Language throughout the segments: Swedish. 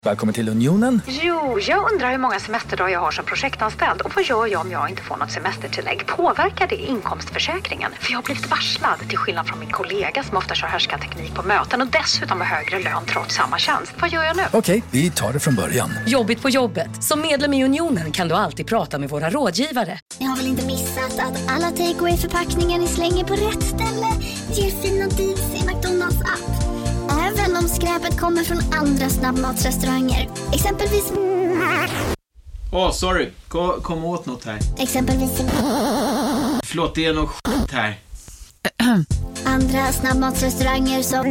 Välkommen till Unionen. Jo, jag undrar hur många semesterdagar jag har som projektanställd. Och vad gör jag om jag inte får något semestertillägg? Påverkar det inkomstförsäkringen? För jag har blivit varslad, till skillnad från min kollega som ofta kör härskarteknik på möten och dessutom har högre lön trots samma tjänst. Vad gör jag nu? Okej, vi tar det från början. Jobbigt på jobbet. Som medlem i Unionen kan du alltid prata med våra rådgivare. Ni har väl inte missat att alla takeaway-förpackningar ni slänger på rätt ställe ger fina deals i McDonalds app. Även om skräpet kommer från andra snabbmatsrestauranger. Exempelvis... Sorry. Kom åt något här. Exempelvis... Förlåt, det är något skit här. Andra snabbmatsrestauranger som...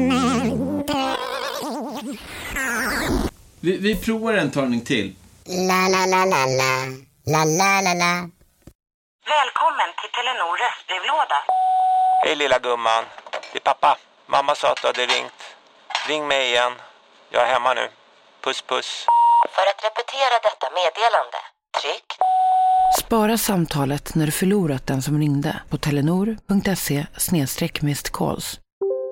Vi provar en talning till. La la la la la. La la la la. Välkommen till Telenor röstbrevlåda. Hej lilla gumman. Det är pappa. Mamma sa att du hade ringt. Ring mig igen. Jag är hemma nu. Puss puss. För att repetera detta meddelande, tryck. Spara samtalet när du förlorat den som ringde på telenor.se/missed-calls.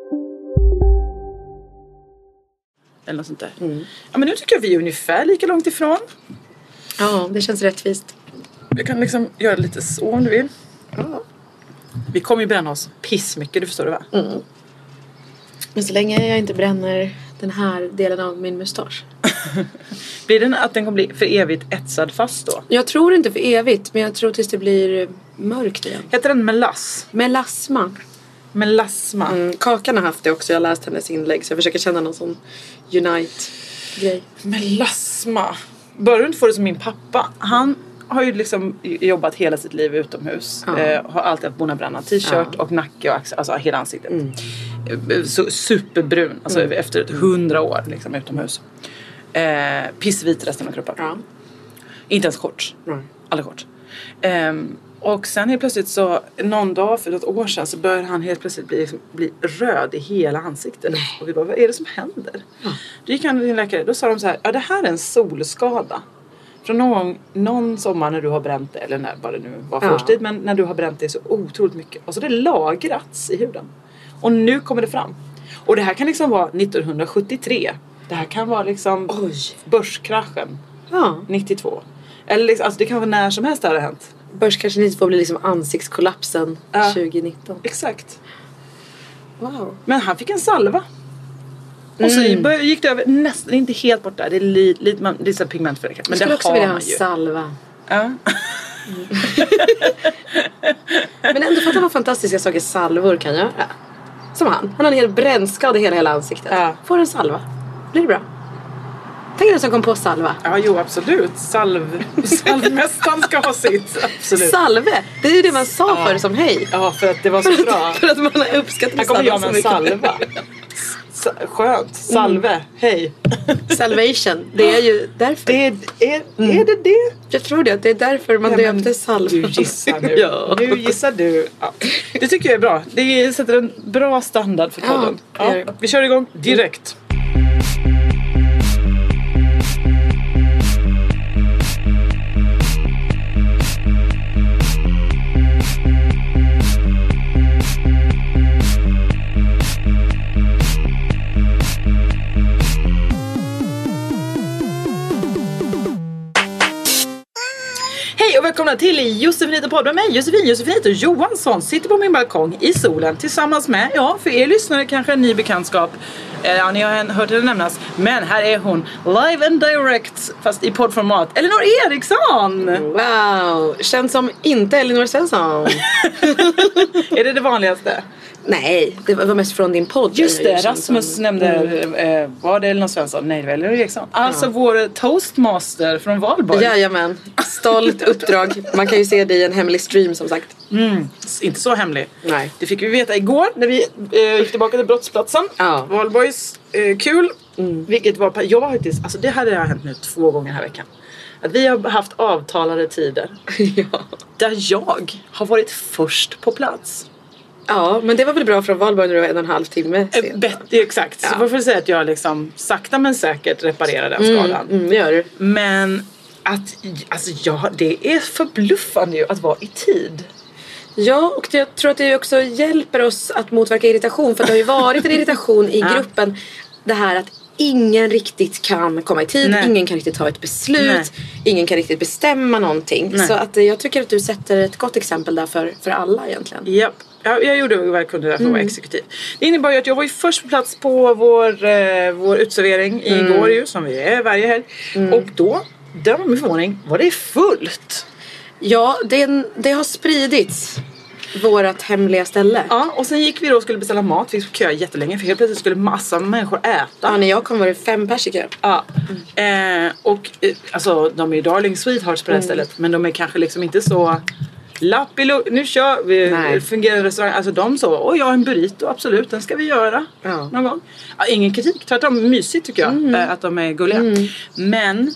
Eller något sånt där. Ja, men nu tycker jag vi är ungefär lika långt ifrån. Ja, det känns rättvist. Vi kan liksom göra lite så om du vill. Ja. Vi kommer ju bränna oss pissmycket, du förstår det va? Men så länge jag inte bränner den här delen av min mustasch. Blir den att den kommer bli för evigt etsad fast då? Jag tror inte för evigt, men jag tror tills det blir mörkt igen. Heter den melass? Melasma. Melasma. Kakan har haft det också, jag har läst hennes inlägg. Så jag försöker känna någon sån unite-grej. Melasma. Bör du inte få det som min pappa? Han har ju liksom jobbat hela sitt liv utomhus. Har alltid haft bonabranna, t-shirt och nacke och axel, alltså hela ansiktet. Så superbrun, alltså efter 100 år liksom utomhus. Pissvit resten av kroppen. Inte ens kort. Aldrig kort. Och sen helt plötsligt så någon dag för ett år sedan så började han helt plötsligt bli röd i hela ansiktet. Och vi bara, vad är det som händer? Då gick han till din läkare, då sa de så här, ja det här är en solskada. Från någon sommar när du har bränt det, eller när bara det nu var förstid, men när du har bränt det så otroligt mycket. Och så det lagrats i huden. Och nu kommer det fram. Och det här kan liksom vara 1973. Det här kan vara liksom börskraschen 92. Eller liksom, alltså det kan vara när som helst det har hänt. Börskraschen 92 blir liksom ansiktskollapsen 2019. Exakt. Wow. Men han fick en salva. Och så gick det över nästan, inte helt bort där. Det är lite pigmentförräkning. Men det också vilja ha en salva. Ja. Men ändå fattar vad fantastiska saker salvor kan göra. Som han har en hel brännskada i hela ansiktet. Får en salva. Blir det bra? Tänk dig som kom på salva. Ja, jo, absolut. Salvmästaren ska ha sitt. Absolut. Salve, det är ju det man sa förr som hej. Ja, för att det var så bra. För att man har uppskattat salva. Här kommer jag med en salva. Skönt. Salve. Hej. Salvation. Det är ju därför. Är det? Jag tror det. Det är därför man döpte salva. Du gissar nu. Nu gissar du. Ja. Det tycker jag är bra. Det sätter en bra standard för podden. Vi kör igång direkt. Hej och välkomna till Josefinito podd med mig, Josefinito Johansson. Sitter på min balkong i solen tillsammans med, för er lyssnare kanske en ny bekantskap. Ni har hört det nämnas. Men här är hon, live and direct, fast i poddformat. Elinor Eriksson! Wow, känns som inte Elinor Svensson. Är det vanligaste? Nej, det var mest från din podd. Just det, Rasmus nämnde, var det Elinor Svensson? Nej, det var Elinor Eriksson. Alltså vår toastmaster från Valborg. Jajamän, stolt uppdrag. Man kan ju se det i en hemlig stream som sagt. Inte så hemlig. Nej. Det fick vi veta igår när vi gick tillbaka till brottsplatsen. Valborgs, kul. Vilket var, alltså det här har hänt nu 2 gånger här veckan. Att vi har haft avtalade tider. Där jag har varit först på plats. Ja, men det var väl bra från Valborg när du var 1,5 timme sen. Exakt, så man får säga att jag liksom sakta men säkert reparerar den skadan. Gör du. Men det är förbluffande ju att vara i tid. Ja, och jag tror att det också hjälper oss att motverka irritation. För det har ju varit en irritation i gruppen. Det här att ingen riktigt kan komma i tid. Nej. Ingen kan riktigt ta ett beslut. Nej. Ingen kan riktigt bestämma någonting. Nej. Så att jag tycker att du sätter ett gott exempel där för alla egentligen. Japp. Jag gjorde vad jag kunde där för att vara exekutiv. Det innebar ju att jag var ju först på plats på vår utservering igår ju, som vi är varje helg. Och då, där var min förvåning, var det fullt. Ja, det har spridits. Vårat hemliga ställe. Ja, och sen gick vi då och skulle beställa mat. Vi köade jättelänge för helt plötsligt skulle massa människor äta. Ja, när jag kom var det 5 pers i kö. Ja. Och alltså de är ju darling sweethearts på det här stället. Men de är kanske liksom inte så nu kör vi. Fungerar restaurang. Alltså de så, jag har en burrito, absolut, den ska vi göra någon gång. Ja, ingen kritik, tvärtom mysigt tycker jag att de är gulliga. Men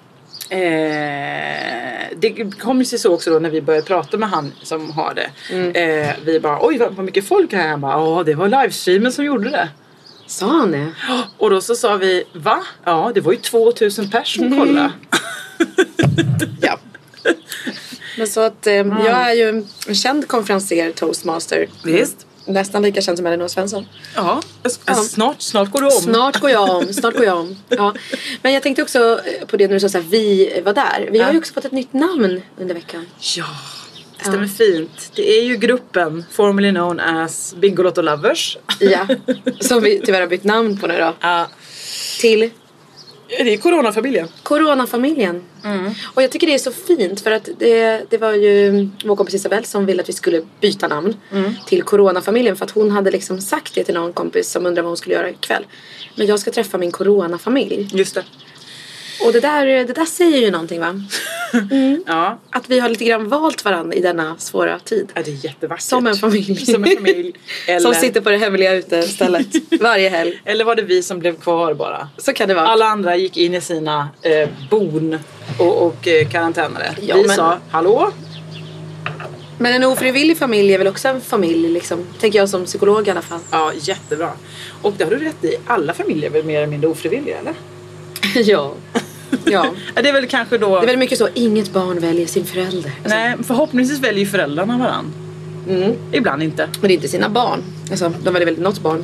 det kommer sig så också då när vi började prata med han som har det. Vi bara, oj vad mycket folk här. Han bara, det var livestreamen som gjorde det. Sa han det? Och då så sa vi, va? Ja, det var ju 2000 personer som kollade. Ja. Men så att jag är ju en känd konferenser, toastmaster. Visst. Nästan lika känd som Elinor Svensson. Ja. Snart går du om. Snart går jag om. Ja. Men jag tänkte också på det när du sa såhär, vi var där. Vi har ju också fått ett nytt namn under veckan. Ja, det stämmer fint. Det är ju gruppen formerly known as Bingolotto Lovers. Ja, som vi tyvärr har bytt namn på nu då. Ja. Till... Det är Coronafamiljen. Och jag tycker det är så fint för att det var ju vår kompis Isabel som ville att vi skulle byta namn till Coronafamiljen, för att hon hade liksom sagt det till någon kompis som undrade vad hon skulle göra ikväll. Men jag ska träffa min Coronafamilj. Just det. Och det där säger ju någonting, va? Ja. Att vi har lite grann valt varandra i denna svåra tid. Ja, det är jättevackert. Som en familj. Eller... Som sitter på det hemliga utestället varje helg. Eller var det vi som blev kvar bara? Så kan det vara. Alla andra gick in i sina bon och karantänare. Ja, vi sa, hallå? Men en ofrivillig familj är väl också en familj liksom. Tänker jag som psykolog i alla fall. Ja, jättebra. Och det har du rätt i. Alla familjer är väl mer eller mindre ofrivilliga, eller? Ja. Ja. Det är väl kanske då... Det är väl mycket så, inget barn väljer sin förälder. Alltså. Nej, förhoppningsvis väljer föräldrarna varann. Ibland inte. Men det är inte sina barn. Alltså, de väljer väl något barn.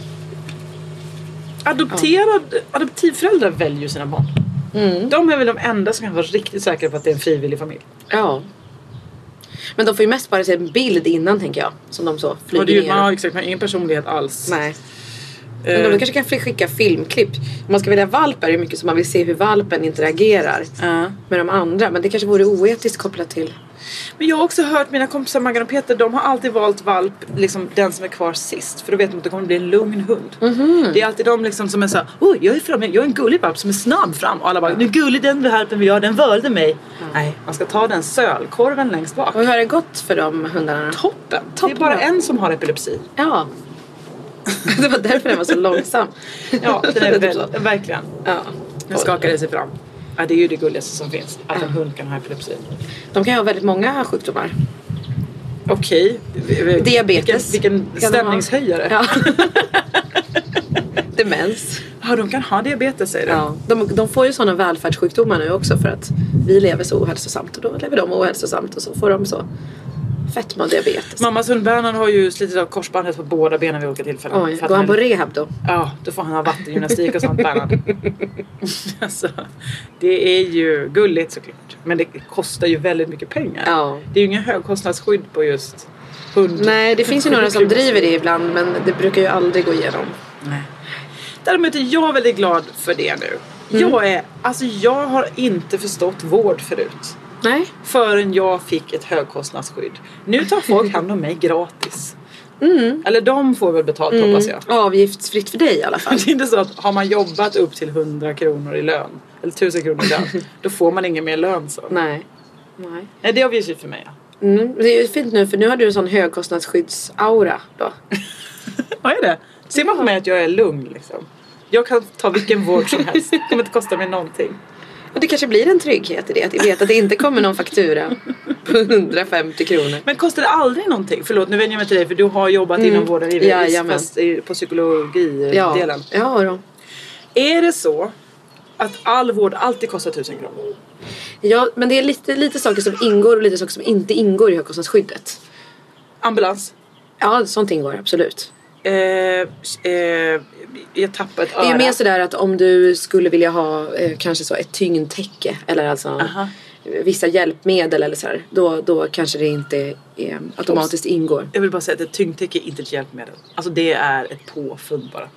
Adoptivföräldrar väljer ju sina barn. De är väl de enda som kan vara riktigt säkra på att det är en frivillig familj. Ja. Men de får ju mest bara se en bild innan, tänker jag. Som de så flyger ner. Ja, exakt. Man har ingen personlighet alls. Nej. Men de kanske kan skicka filmklipp. Om man ska välja valpar är det mycket som man vill se hur valpen interagerar med de andra. Men det kanske vore oetiskt kopplat till. Men jag har också hört mina kompisar Maggan och Peter, de har alltid valt valp, liksom den som är kvar sist. För då vet de att det kommer bli en lugn hund. Det är alltid de liksom som är så, jag är framme, jag är en gullig valp som är snabb fram. Och alla bara, nu gullig den valpen vi gör, den valde mig. Nej, man ska ta den sölkorven längst bak. Och hur har det gått för de hundarna? Toppen. Det är bara en som har epilepsi. Ja. Det var därför den var så långsam. Ja, det är verkligen. Ja. Den skakade sig fram. Ja, det är ju det gulligaste som finns. Att en hund kan ha epilepsi. De kan ha väldigt många sjukdomar. Okej. Diabetes. Vilken stämningshöjare. Ja. Demens. Ja, de kan ha diabetes, säger du. Ja. De får ju sådana välfärdssjukdomar nu också för att vi lever så ohälsosamt. Och då lever de ohälsosamt och så får de så fetma och diabetes. Mammas hund Bernhard har ju slitit av korsbandet på båda benen vid olika tillfällen. Oj, går han på rehab då? Ja, då får han ha vattengymnastik och sånt, Bernhard. Alltså, det är ju gulligt såklart. Men det kostar ju väldigt mycket pengar. Ja. Det är ju ingen högkostnadsskydd på just hund. Nej, det finns ju några som driver det ibland, men det brukar ju aldrig gå igenom. Nej. Däremot är jag väldigt glad för det nu. Jag har inte förstått vård förut. Nej. Förrän jag fick ett högkostnadsskydd. Nu tar folk hand om mig gratis. Eller de får väl betalt, hoppas jag. Avgiftsfritt för dig i alla fall. Det är inte så att har man jobbat upp till 100 kronor i lön, eller 1000 kronor i lön, då får man ingen mer lön så. Nej, det är avgiftsfritt för mig, ja. Det är ju fint nu, för nu har du en sån högkostnadsskydds-aura då. Vad är det? Ser man på mig att jag är lugn liksom? Jag kan ta vilken vård som helst. Det kommer inte kosta mig någonting. Och det kanske blir en trygghet i det. Att jag vet att det inte kommer någon faktura på 150 kronor. Men kostar det aldrig någonting? Förlåt, nu vänder jag mig till dig. För du har jobbat inom vården på psykologidelen. Ja då. Är det så att all vård alltid kostar 1000 kronor? Ja, men det är lite saker som ingår och lite saker som inte ingår i högkostnadsskyddet. Ambulans? Ja, sånt ingår, absolut. jag tappar ett öra. Det är ju mer sådär att om du skulle vilja ha kanske så ett tyngdtäcke eller alltså vissa hjälpmedel eller så här, då kanske det inte automatiskt ingår. Jag vill bara säga att ett tyngdtäcke är inte ett hjälpmedel. Alltså det är ett påfund bara.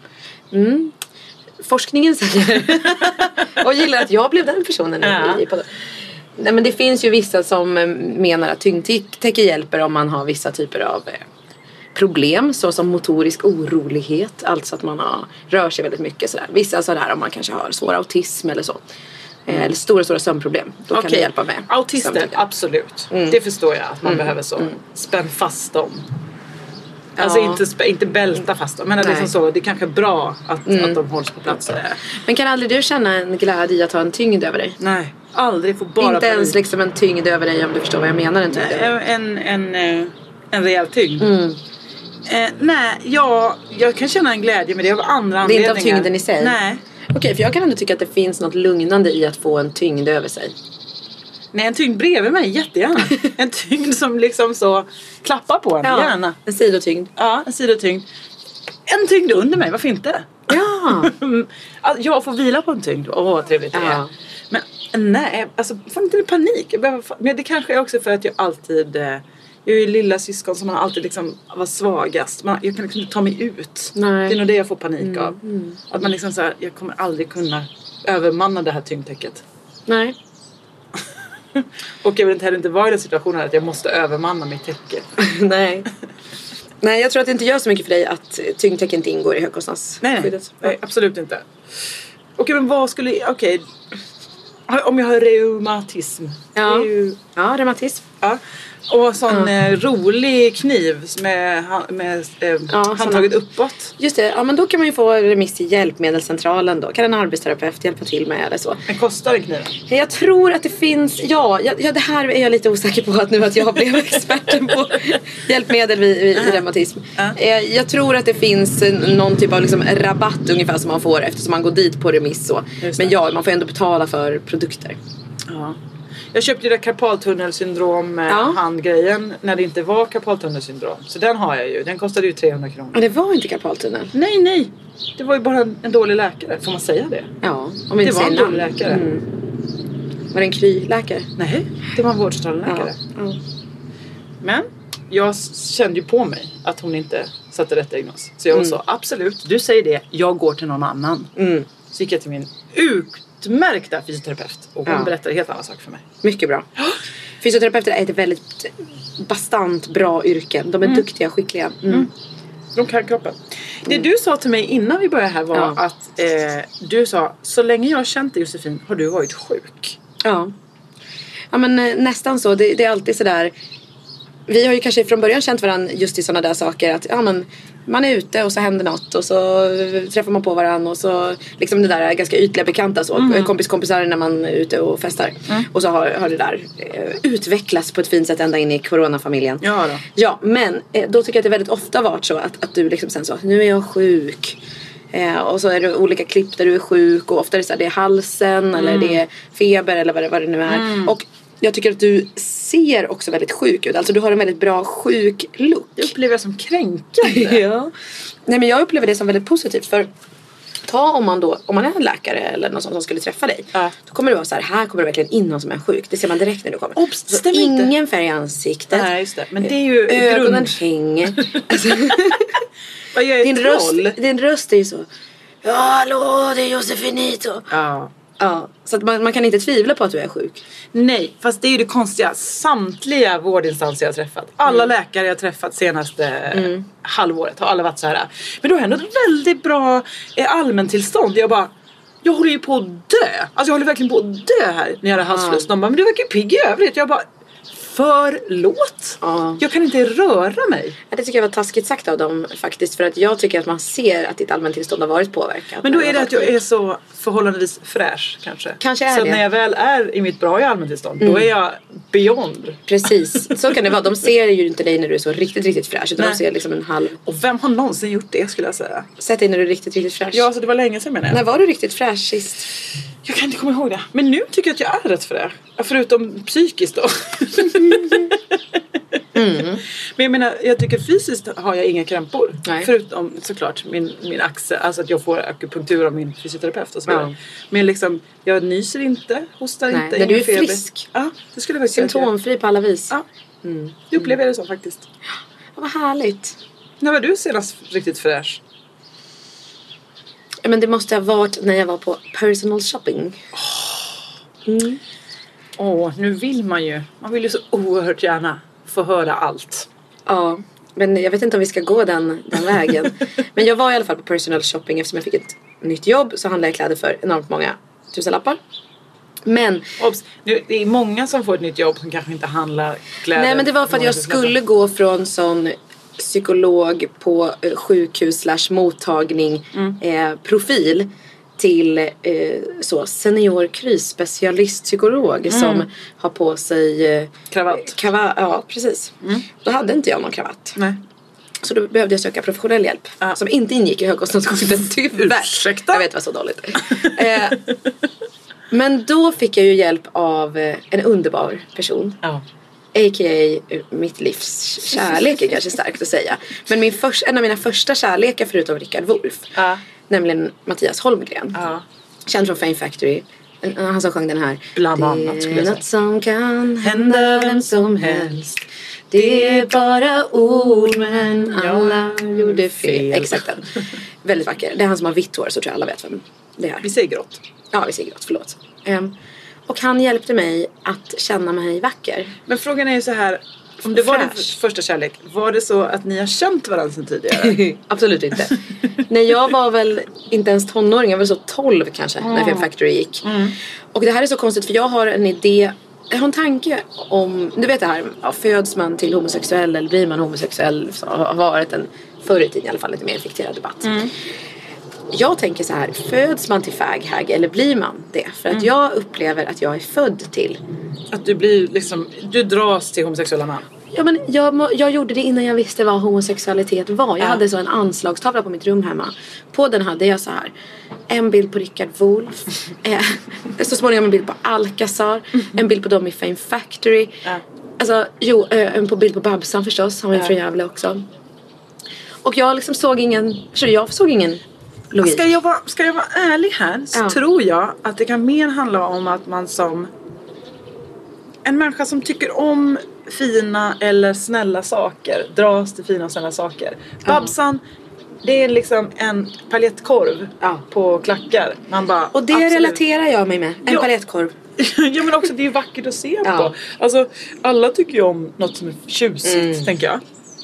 Forskningen säger och gillar att jag blev den personen. Nej, men det finns ju vissa som menar att tyngdtäcke hjälper om man har vissa typer av problem, så som motorisk orolighet, alltså att man rör sig väldigt mycket sådär. Vissa sådär om man kanske har svår autism eller så. Eller stora sömnproblem. Då kan det hjälpa med. Autister, absolut. Det förstår jag att man behöver så. Spänn fast dem. Alltså inte bälta fast dem. Men det är liksom så, det är kanske bra att de hålls på plats. Men kan aldrig du känna en glädje i att ha en tyngd över dig? Nej, aldrig. Får bara inte ens liksom en tyngd över dig, om du förstår vad jag menar. En tyngd en rejäl tyngd. Nej, jag kan känna en glädje, men det är av andra anledningar. Det är inte av tyngden i sig? Nej. Okej, för jag kan ändå tycka att det finns något lugnande i att få en tyngd över sig. Nej, en tyngd bredvid mig, jättegärna. En tyngd som liksom så klappar på en, gärna. En sidotyngd. Ja, en sidotyngd. En tyngd under mig, varför inte? Ja. Jag får vila på en tyngd. Åh, trevligt det är. Men nej, alltså får inte panik. Men det kanske är också för att jag alltid... Jag är ju lilla syskon som man alltid liksom var svagast. Jag kan liksom inte ta mig ut. Nej. Det är nog det jag får panik av. Att man liksom så här, jag kommer aldrig kunna övermanna det här tyngdtäcket. Nej. Och jag vill inte heller vara i den situationen att jag måste övermanna mitt täcke. Nej. Nej, jag tror att det inte gör så mycket för dig att tyngdtäcket inte ingår i högkostnadsskyddet. Nej, absolut inte. Okej, men vad skulle... Okej. Om jag har reumatism. Ja, reumatism. Ja. Och sån rolig kniv med handtaget uppåt. Just det, ja, men då kan man ju få remiss till hjälpmedelscentralen då. Kan en arbetsterapeut hjälpa till med eller så. Men kostar den kniven? Jag tror att det finns, det här är jag lite osäker på att jag blev experten på hjälpmedel vid reumatism. Jag tror att det finns någon typ av liksom rabatt ungefär som man får eftersom man går dit på remiss så. Men man får ändå betala för produkter. Ja. Jag köpte ju det karpaltunnelsyndrom handgrejen när det inte var karpaltunnelsyndrom. Så den har jag ju. Den kostade ju 300 kronor. Och det var inte karpaltunnel? Nej. Det var ju bara en dålig läkare. Får man säga det? Ja, om vi inte det var en dålig läkare. Var det en kryläkare? Nej, det var en vårdcentralläkare. Ja. Men jag kände ju på mig att hon inte satte rätt diagnos. Så jag sa, absolut, du säger det. Jag går till någon annan. Så gick jag till min utmärkta fysioterapeut. Och hon berättade helt annan sak för mig. Mycket bra. Fysioterapeuter är ett väldigt bastant bra yrke. De är duktiga och skickliga. De kan kroppen. Det du sa till mig innan vi började här var att du sa, så länge jag har känt dig Josefin har du varit sjuk. Ja men nästan så. Det är alltid sådär. Vi har ju kanske från början känt varandra just i sådana där saker att men man är ute och så händer något och så träffar man på varandra och så liksom det där är ganska ytliga bekanta så kompisar när man är ute och festar och så har det där utvecklats på ett fint sätt ända in i coronafamiljen. Ja, men då tycker jag att det väldigt ofta varit så att du liksom sen så, nu är jag sjuk. Och så är det olika klipp där du är sjuk och ofta är det så här, det är halsen eller det är feber eller vad det nu är. Och jag tycker att du ser också väldigt sjuk ut. Alltså du har en väldigt bra sjuk look. Det upplever jag som kränkande. Ja. Nej, men jag upplever det som väldigt positivt. För om man är en läkare eller någon som skulle träffa dig. Då kommer det vara så här kommer det verkligen in någon som är sjuk. Det ser man direkt när du kommer. Så ingen färg i ansiktet. Nej, just det. Men det är ju ögonen hänger. Alltså, vad gör din röst är ju så. Ja, hallå, det är Josefinito. Ja, så att man kan inte tvivla på att du är sjuk. Nej, fast det är ju det konstiga. Samtliga vårdinstanser jag har träffat. Alla läkare jag har träffat senaste halvåret har alla varit så här. Men då har jag ändå ett väldigt bra allmäntillstånd. Jag håller ju på att dö. Alltså jag håller verkligen på att dö här när jag har halsfluss. De bara, men du verkar pigg i övrigt. Jag bara, förlåt. Jag kan inte röra mig. Ja, det tycker jag var taskigt sagt av dem faktiskt. För att jag tycker att man ser att ditt allmäntillstånd har varit påverkat. Men då är det att jag är så förhållandevis fräsch kanske. Kanske är så det. När jag väl är i mitt bra allmäntillstånd då är jag beyond. Precis, så kan det vara. De ser ju inte dig när du är så riktigt, riktigt fräsch. Utan de ser liksom en halv. Och vem har någonsin gjort det skulle jag säga? Sett dig när du är riktigt, riktigt fräsch. Ja, så det var länge sedan menar jag. När var du riktigt fräsch sist? Jag kan inte komma ihåg det. Men nu tycker jag att jag är rätt fräsch. Förutom psykiskt då. Men jag menar, jag tycker fysiskt har jag inga krämpor. Nej. Förutom såklart min axel, alltså att jag får akupunktur av min fysioterapeut och så vidare. Men liksom, jag nyser inte, hostar inte. När du är frisk. Ja, det skulle jag faktiskt symptomfri på alla vis. Ja, det upplever jag det så faktiskt. Ja, vad härligt. När var du senast riktigt fräsch? Ja, men det måste ha varit när jag var på personal shopping. Nu vill man vill ju så oerhört gärna få höra allt. Ja, men jag vet inte om vi ska gå den vägen. Men jag var i alla fall på personal shopping eftersom jag fick ett nytt jobb. Så handlade jag kläder för enormt många tusenlappar. Men Obs, det är många som får ett nytt jobb som kanske inte handlar kläder. Nej, men det var för att jag skulle gå från sån psykolog på sjukhus/mottagning profil till så senior krisspecialistpsykolog som har på sig kravatt. Ja, precis. Då hade inte jag någon kravatt. Nej. Så då behövde jag söka professionell hjälp som inte ingick i högkostnadsskyddet, tyvärr. Ursäkta? Jag vet, vad så dåligt. Men då fick jag ju hjälp av en underbar person. Ja. A.k.a. mitt livs kärlek är kanske starkt att säga. Men en av mina första kärlekar förutom Rickard Wolff. Nämligen Mattias Holmgren. Känd från Fame Factory. Han som sjöng den här. Bland annat skulle jag säga. Något som kan hända vem som helst. Det är bara ord men alla gjorde fel. Exakt den. Väldigt vacker. Det är han som har vitt hår, så tror jag alla vet vem det är. Vi säger grått. Ja, vi säger grått, förlåt. Och han hjälpte mig att känna mig vacker. Men frågan är ju så här, om det var din första kärlek, var det så att ni har känt varandra sedan tidigare? Absolut inte. Nej, jag var väl inte ens tonåring, jag var så 12 kanske när Fame Factory gick. Och det här är så konstigt för jag har en idé, jag har en tanke om, du vet det här, föds man till homosexuell eller blir man homosexuell, så har varit en förr i tiden i alla fall lite mer infekterad debatt. Jag tänker så här, föds man till fag-hag eller blir man det? För att jag upplever att jag är född till. Att du blir liksom, du dras till homosexuella man. Ja, men jag gjorde det innan jag visste vad homosexualitet var. Jag hade så en anslagstavla på mitt rum hemma. På den hade jag så här en bild på Rickard Wolff. Så småningom en bild på Alcazar. En bild på dem i Fame Factory. Alltså, en bild på Babsan förstås. Han var ju från Gävle också. Och jag liksom såg ingen logik. Ska jag vara ärlig här så tror jag att det kan mer handla om att man som en människa som tycker om fina eller snälla saker dras till fina och snälla saker. Babsan, det är liksom en paljettkorv på klackar. Man bara, och det relaterar jag mig med. En paljettkorv. Ja, men också det är vackert att se på. Alltså, alla tycker ju om något som är tjusigt, tänker jag.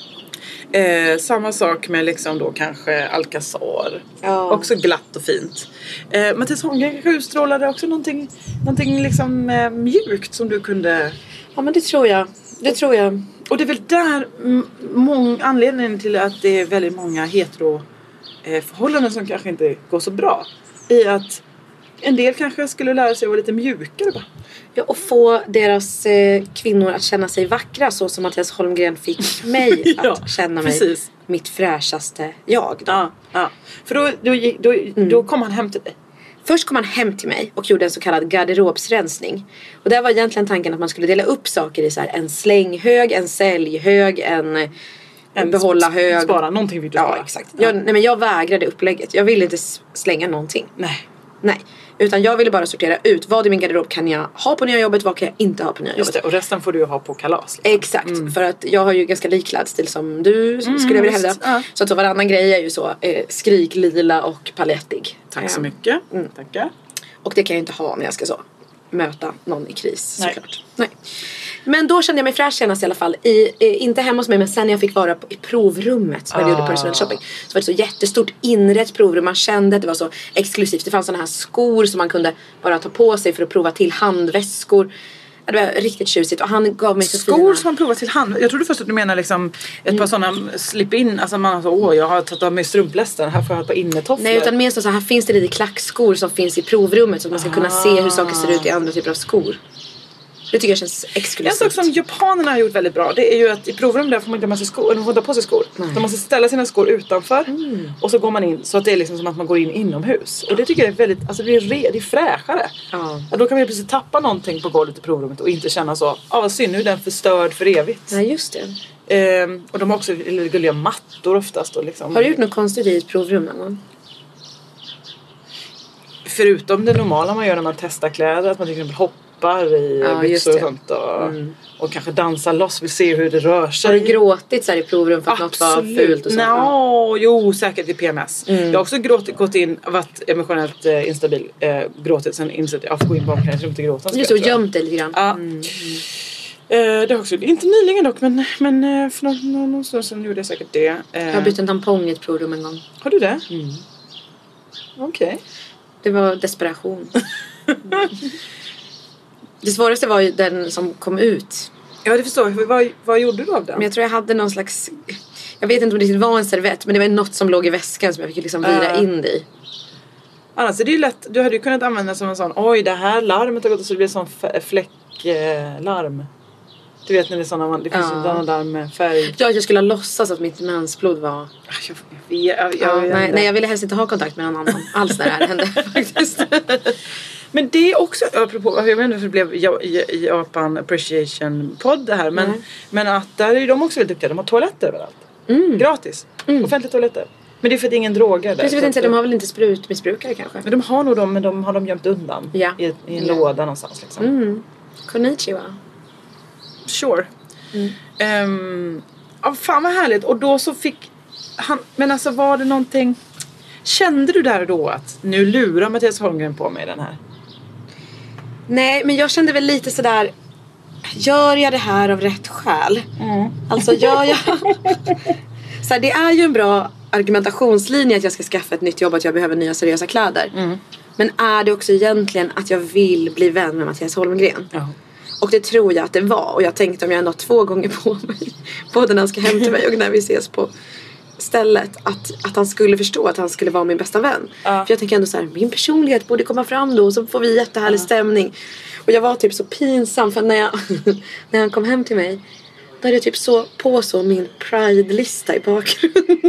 Samma sak med liksom då kanske Alcazar. Också glatt och fint. Mattias Holmgren kanske utstrålade också någonting liksom mjukt som du kunde. Ja, men det tror jag. Och det är väl där anledningen till att det är väldigt många förhållanden som kanske inte går så bra. I att en del kanske skulle lära sig att vara lite mjukare bara. Ja, och få deras kvinnor att känna sig vackra så som Mattias Holmgren fick mig att känna mig mitt fräschaste jag. Då. Ja. För då kom han hem till dig. Först kom han hem till mig och gjorde en så kallad garderobsrensning. Och där var egentligen tanken att man skulle dela upp saker i så här en slänghög, en säljhög, en behålla hög. Spara, någonting vill du spara. Ja, exakt. Jag vägrade upplägget. Jag ville inte slänga någonting. Nej. Utan jag ville bara sortera ut vad i min garderob kan jag ha på nya jobbet, vad kan jag inte ha på nya jobbet. Just det, och resten får du ha på kalas. Liksom. Exakt, för att jag har ju ganska lik klädstil som du skulle jag vilja hävda. Så att varannan grej är ju så skriklila och palettig. Tack så mycket. Tackar. Och det kan jag inte ha när jag ska så möta någon i kris, såklart. Nej. Men då kände jag mig fräsch senast i alla fall. Inte hemma hos mig, men sen jag fick vara i provrummet när jag gjorde personal shopping. Så var det så jättestort inrett provrum. Man kände att det var så exklusivt. Det fanns sådana här skor som man kunde bara ta på sig för att prova till, handväskor. Det var riktigt tjusigt. Och han gav mig så skor fina. som man provar till hand. Jag trodde först att du menar liksom ett par sådana slip-in. Alltså man så, jag har tagit av mig strumplästen. Här får jag ha ett par innetofflor. Nej, utan mer så här finns det lite klackskor som finns i provrummet. Så att man ska kunna se hur saker ser ut i andra typer av skor. Det tycker jag känns exklusivt. En sak som japanerna har gjort väldigt bra, det är ju att i provrum där får man inte ha skor, de får ta på sig skor. De måste ställa sina skor utanför och så går man in så att det är liksom som att man går in inomhus. Och det tycker jag är väldigt, alltså det är fräschare. Ja, då kan vi precis tappa någonting på golvet i provrummet och inte känna så, vad synd, nu är den förstörd för evigt. Ja, just det. Och de har också gulliga mattor oftast. Och liksom. Har du gjort något konstigt i ett provrum någon gång? Förutom det normala man gör när man testar kläder, att man till exempel hoppar i byxor och sånt och kanske dansar loss, vill se hur det rör sig. Har du gråtit så här i provrum för att något var fult och så? Jo, säkert i PMS. Jag har också gått in, varit emotionellt instabil, gråtit, sen insett att jag får gå in på omklädningsrummet och gråta. Just så gömt det lite grann. Ja. Det har också, inte nyligen dock, men för någon stund sedan gjorde jag säkert det. Jag har bytt en tampong i ett provrum en gång. Har du det? Okej. Det var desperation. Det svåraste var ju den som kom ut. Ja, det förstår jag. Vad gjorde du av den? Men jag tror jag hade någon slags... Jag vet inte om det var en servett, men det var något som låg i väskan som jag fick liksom vira in i. Annars är det ju lätt. Du hade ju kunnat använda som en sån, oj, det här larmet har gått och så det blir sån fläcklarm. Du vet när det är såna, det finns sådana där med färg. Ja, jag skulle ha låtsats att mitt mensblod var... Nej, jag ville helst inte ha kontakt med någon annan alls när det här hände faktiskt. Men det är också, apropå, jag vet inte för det blev Japan Appreciation podd det här, men att där är de också väldigt duktiga. De har toaletter överallt. Gratis. Offentliga toaletter. Men det är för att ingen drogar där. Jag vet inte, de har väl inte sprutmissbrukare kanske? Men de har nog dem, men de har de gömt undan. Ja. I en låda någonstans liksom. Konnichiwa. Sure. Fan vad härligt. Och då så fick han, men alltså var det någonting, kände du där då att nu lurar Mattias Holmgren på mig den här? Nej, men jag kände väl lite sådär, gör jag det här av rätt skäl? Alltså gör jag så här, det är ju en bra argumentationslinje att jag ska skaffa ett nytt jobb, att jag behöver nya seriösa kläder. Men är det också egentligen att jag vill bli vän med Mattias Holmgren? Och det tror jag att det var. Och jag tänkte om jag ändå 2 gånger på mig, både när han ska hem till mig och när vi ses på stället, att han skulle förstå att han skulle vara min bästa vän. För jag tänker ändå så här, min personlighet borde komma fram då, så får vi jättehärlig stämning. Och jag var typ så pinsam, för när han kom hem till mig, då hade jag typ så min Pride-lista i bakgrunden.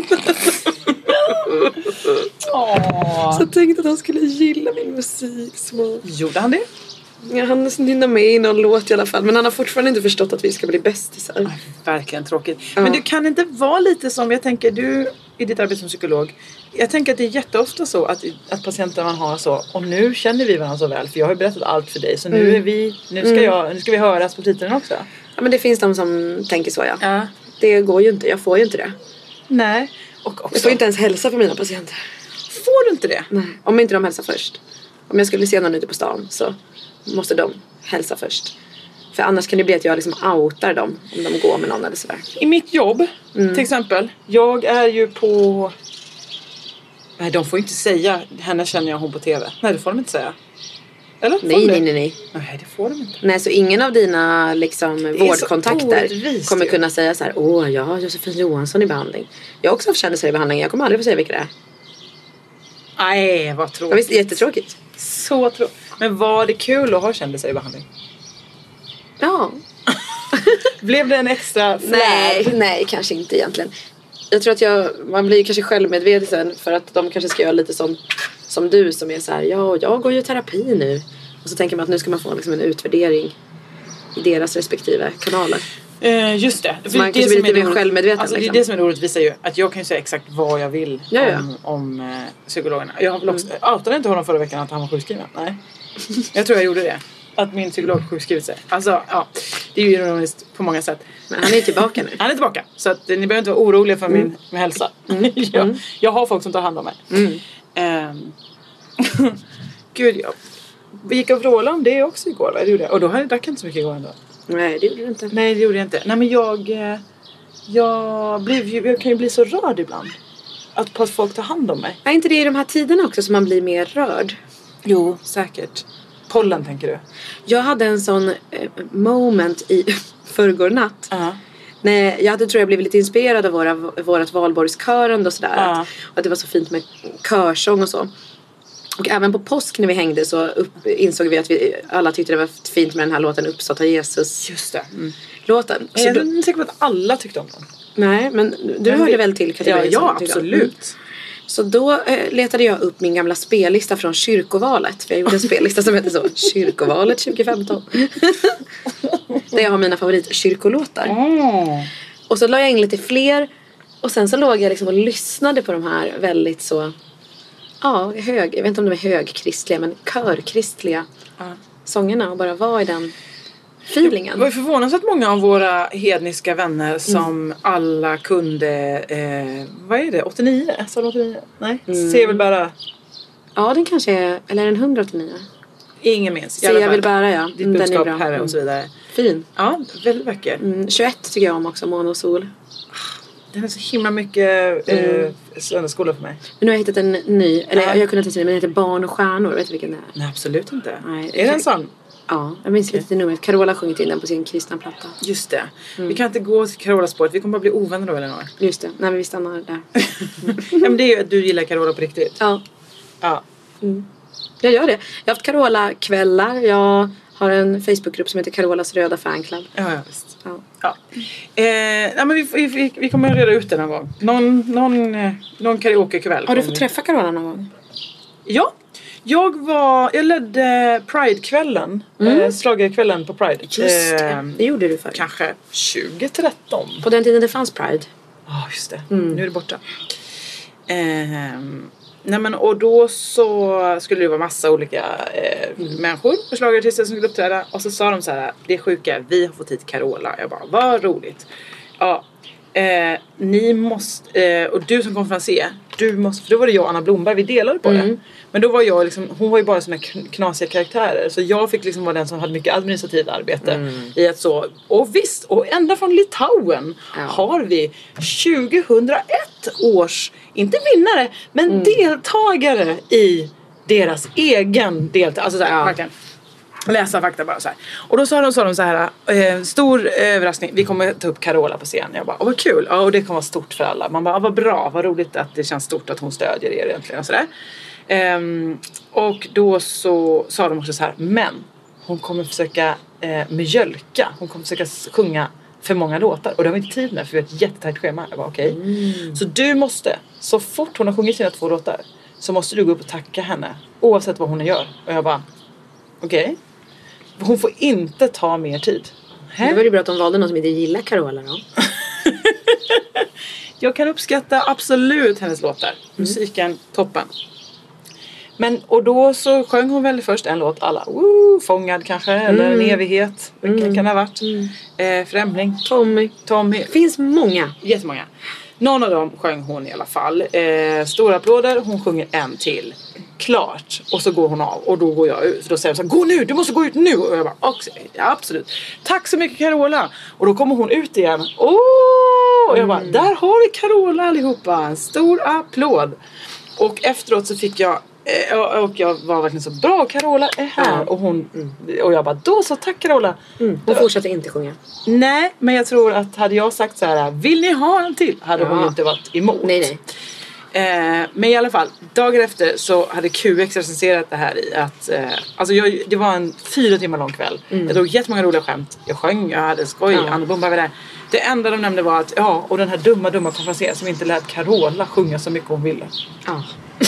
Så jag tänkte att han skulle gilla min musik. Gjorde han det? Ja, han nynnade med i någon låt i alla fall. Men han har fortfarande inte förstått att vi ska bli bästisar. Verkligen tråkigt. Men du kan inte vara lite som, jag tänker, du i ditt arbete som psykolog, jag tänker att det är jätteofta så att patienter man har så, och nu känner vi varandra så väl, för jag har ju berättat allt för dig, så nu ska vi höras på titeln också. Ja, men det finns de som tänker så, ja. Det går ju inte, jag får ju inte det. Nej. Och också, jag får inte ens hälsa för mina patienter. Får du inte det? Nej, om inte de hälsar först. Om jag skulle se någon ute på stan så måste de hälsa först. För annars kan det bli att jag liksom outar dem om de går med någon eller sådär. I mitt jobb, till exempel, jag är ju på... Nej, de får inte säga, henne känner jag hon på TV. Nej, det får de inte säga. Eller? Nej. Nej, det får de inte. Nej, så ingen av dina liksom vårdkontakter kommer kunna säga så här: åh, jag har Josefin Johansson i behandling. Jag har också haft kändisar i behandling, jag kommer aldrig få säga vilka det är. Nej, vad tråkigt. Ja, visst, det är jättetråkigt. Så tråkigt. Men var det kul att ha kändisar i behandling? Ja. Blev det en extra Nej, kanske inte egentligen. Jag tror att man blir kanske självmedveten för att de kanske ska göra lite som du, som är så här: ja, jag går ju i terapi nu. Och så tänker man att nu ska man få liksom en utvärdering i deras respektive kanaler. Just det. Så man kanske blir lite mer självmedveten. Alltså, liksom. Det är det som är roligt, visar ju att jag kan ju säga exakt vad jag vill om psykologerna. Jag har väl också outade inte honom förra veckan att han var sjukskriven. Nej. Jag tror jag gjorde det. Att min psykolog sjukskrivit sig. Alltså, ja. Det är ju ironiskt på många sätt. Men han är tillbaka nu. Han är tillbaka. Så att ni behöver inte vara oroliga för min hälsa. Jag har folk som tar hand om mig. Gud, vi gick och vrålade om det också igår. Va? Det gjorde jag. Och då hade jag drack inte så mycket igår ändå. Nej, det gjorde du inte. Nej, det gjorde jag inte. Nej, men jag kan ju bli så rörd ibland. Att folk tar hand om mig. Är inte det i de här tiderna också som man blir mer rörd? Jo, säkert. Pollen, tänker du? Jag hade en sån moment i förrgår natt. Nej, jag tror jag blev lite inspirerad av vårat valborgskörande och sådär. Och att det var så fint med körsång och så. Och även på påsk när vi hängde så insåg vi att vi alla tyckte det var fint med den här låten Uppstått av Jesus. Just det. Låten. Så jag är inte säker på att alla tyckte om den. Nej, men du hörde väl till kategorin? Ja, absolut. Så då letade jag upp min gamla spellista från kyrkovalet. För jag gjorde en spellista som heter så. Kyrkovalet 2015. Där jag har mina favoritkyrkolåtar. Och så la jag in lite fler. Och sen så låg jag liksom och lyssnade på de här väldigt så... Ja, jag vet inte om de är högkristliga, men körkristliga sångerna. Och bara var i den feelingen. Det var ju förvånansvärt många av våra hedniska vänner som alla kunde... vad är det? 89? Så 89? Nej, Se jag vill bära... Ja, den kanske är... Eller är den 189? Ingen minns. Se jag vill bära, ja. Ditt budskap, herre och så vidare. Fin. Ja, väldigt vacker. 21 tycker jag om också, Mån och sol. Den är så himla mycket söndagsskola för mig. Men nu har jag hittat en ny, eller jag kunde inte säga, men den heter Barn och stjärnor. Vet du vilken det är? Nej, absolut inte. Nej, är den sån? Ja, jag minns lite numret. Carola har sjungit in den på sin kristna platta. Just det. Vi kan inte gå till Carola spåret. Vi kommer bara bli ovänner då, eller något. Just det. Nej, men vi stannar där. Ja, men det är ju att du gillar Carola på riktigt. Ja. Ja. Jag gör det. Jag har haft Carola-kvällar. Jag har en Facebookgrupp som heter Carolas röda fanclub. Ja, visst. Ja. Nej, men vi kommer att reda ut det någon gång. Någon karaoke-kväll. Har du fått träffa Carola någon gång? Ja. Jag ledde Pride-kvällen. Slagerkvällen på Pride. Just det gjorde du förr. Kanske 2013. På den tiden det fanns Pride. Ja, just det. Nu är det borta. Nej, men och då så skulle det vara massa olika människor, schlagerartister som skulle uppträda. Och så sa de så här: det är sjuka, vi har fått hit Carola. Jag bara, vad roligt. Ja, ni måste, och du som konferencier, du måste, för då var det jag och Anna Blomberg, vi delade på det. Men då var jag liksom, hon var ju bara såna knasiga karaktärer. Så jag fick liksom vara den som hade mycket administrativt arbete i ett så. Och visst, och ända från Litauen har vi 2001 års, inte vinnare, men deltagare i deras egen deltagare. Alltså såhär, verkligen. Läsa fakta bara så här. Och då sa de så här, stor överraskning, vi kommer ta upp Carola på scen. Jag bara, vad kul, och det kommer vara stort för alla. Man bara, vad bra, vad roligt att det känns stort att hon stödjer er egentligen och sådär. Och då så sa de också så här, men hon kommer försöka mjölka, hon kommer försöka sjunga för många låtar. Och det har vi inte tid med, för vi har ett jättetajt schema. Jag bara, okej. Så du måste, så fort hon har sjungit sina 2 låtar, så måste du gå upp och tacka henne, oavsett vad hon gör. Och jag bara, okej. Hon får inte ta mer tid. Det var ju bra att de valde någon som inte gillar Carola då. Jag kan uppskatta absolut hennes låtar. Musiken, toppen. Men, och då så sjöng hon väl först en låt, alla, fångad kanske, eller en evighet. Vilken kan det ha varit? Främling. Tommy. Finns många. Jättemånga. Någon av dem sjöng hon i alla fall. Stora applåder, hon sjunger en till. Klart. Och så går hon av. Och då går jag ut. Så då säger hon så här, gå nu, du måste gå ut nu. Och jag bara, ja, absolut. Tack så mycket Carola. Och då kommer hon ut igen. Och jag bara, där har vi Carola allihopa. En stor applåd. Och efteråt så fick jag, och jag var verkligen så bra, Carola är här. Och hon, och jag bara, då så, tack Carola. Hon fortsatte inte sjunga. Nej, men jag tror att hade jag sagt så här, vill ni ha en till? Hade hon ju inte varit emot. Nej. Men i alla fall, dagen efter så hade QX recenserat det här i att alltså det var en 4 timmar lång kväll. Jag drog jättemånga roliga skämt. Jag sjöng, jag hade skoj, Anna Blomberg var där. Det enda de nämnde var att, och den här dumma konferensen som inte lät Carola sjunga så mycket hon ville. Ja.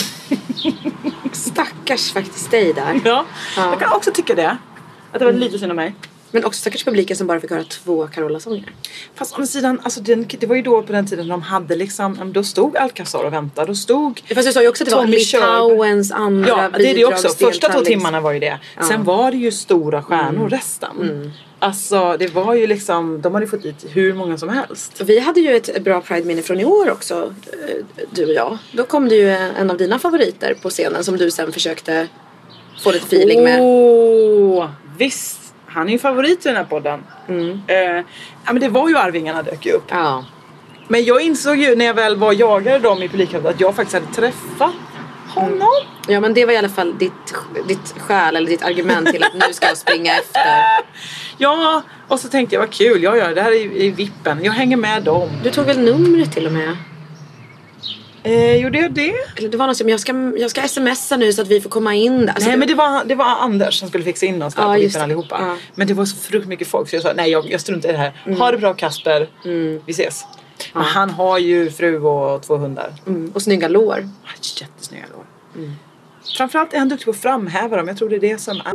Stackars faktiskt dig där. Ja, jag kan också tycka det. Att det var lite synd om mig. Men också stackars publiken som bara fick höra 2 Carola-sånger. Fast å andra sidan, alltså det var ju då på den tiden de hade liksom, då stod Alcazar och väntade. Då stod... Fast du sa ju också att det var Litauens andra. Ja, det är det också. Första 2 timmarna var ju det. Sen var det ju stora stjärnor resten. Alltså det var ju liksom, de hade fått dit hur många som helst. Vi hade ju ett bra Pride-minne från i år också, du och jag. Då kom det ju en av dina favoriter på scenen som du sen försökte få lite feeling med. Visst. Han är ju favorit i den här podden. Men det var ju Arvingarna dök upp. Ja. Men jag insåg ju när jag väl var jagade dem i publiken att jag faktiskt hade träffat honom. Ja, men det var i alla fall ditt skäl eller ditt argument till att nu ska jag springa efter. Ja, och så tänkte jag, vad kul, jag gör det här i vippen. Jag hänger med dem. Du tog väl numret till och med? Gjorde jag det? Eller det var något som jag ska smsa nu så att vi får komma in där. Nej, men det var Anders som skulle fixa in oss där på vippen allihopa. Ja. Men det var så fruktansvärt mycket folk så jag sa, nej jag struntar i det här. Ha det bra Kasper, vi ses. Men han har ju fru och 2 hundar. Och snygga lår. Jättesnygga lår. Framförallt är han duktig på att framhäva dem. Jag tror det är det som är...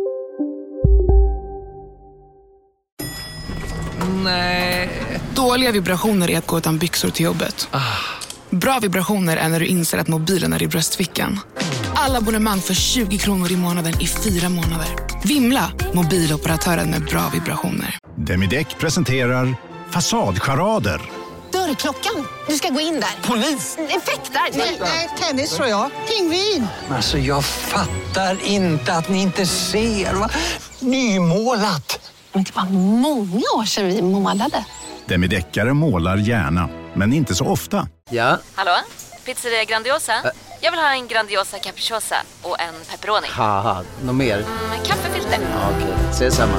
Nej. Dåliga vibrationer är att gå utan byxor till jobbet. Bra vibrationer är när du inser att mobilen är i bröstfickan. Alla abonnemang för 20 kronor i månaden i 4 månader. Vimla, mobiloperatören med bra vibrationer. Demideck presenterar Fasadcharader. Dörrklockan, du ska gå in där. Polis? Effektar? Nej, tennis tror jag. Pingvin. Alltså jag fattar inte att ni inte ser. Nymålat. Men det var många år sedan vi målade. Demideckare målar gärna, men inte så ofta. Ja. Hallå? Pizzeria Grandiosa? Jag vill ha en Grandiosa capriciosa och en pepperoni. Haha, något mer? Kaffefilter. Ja, okej, ses samma.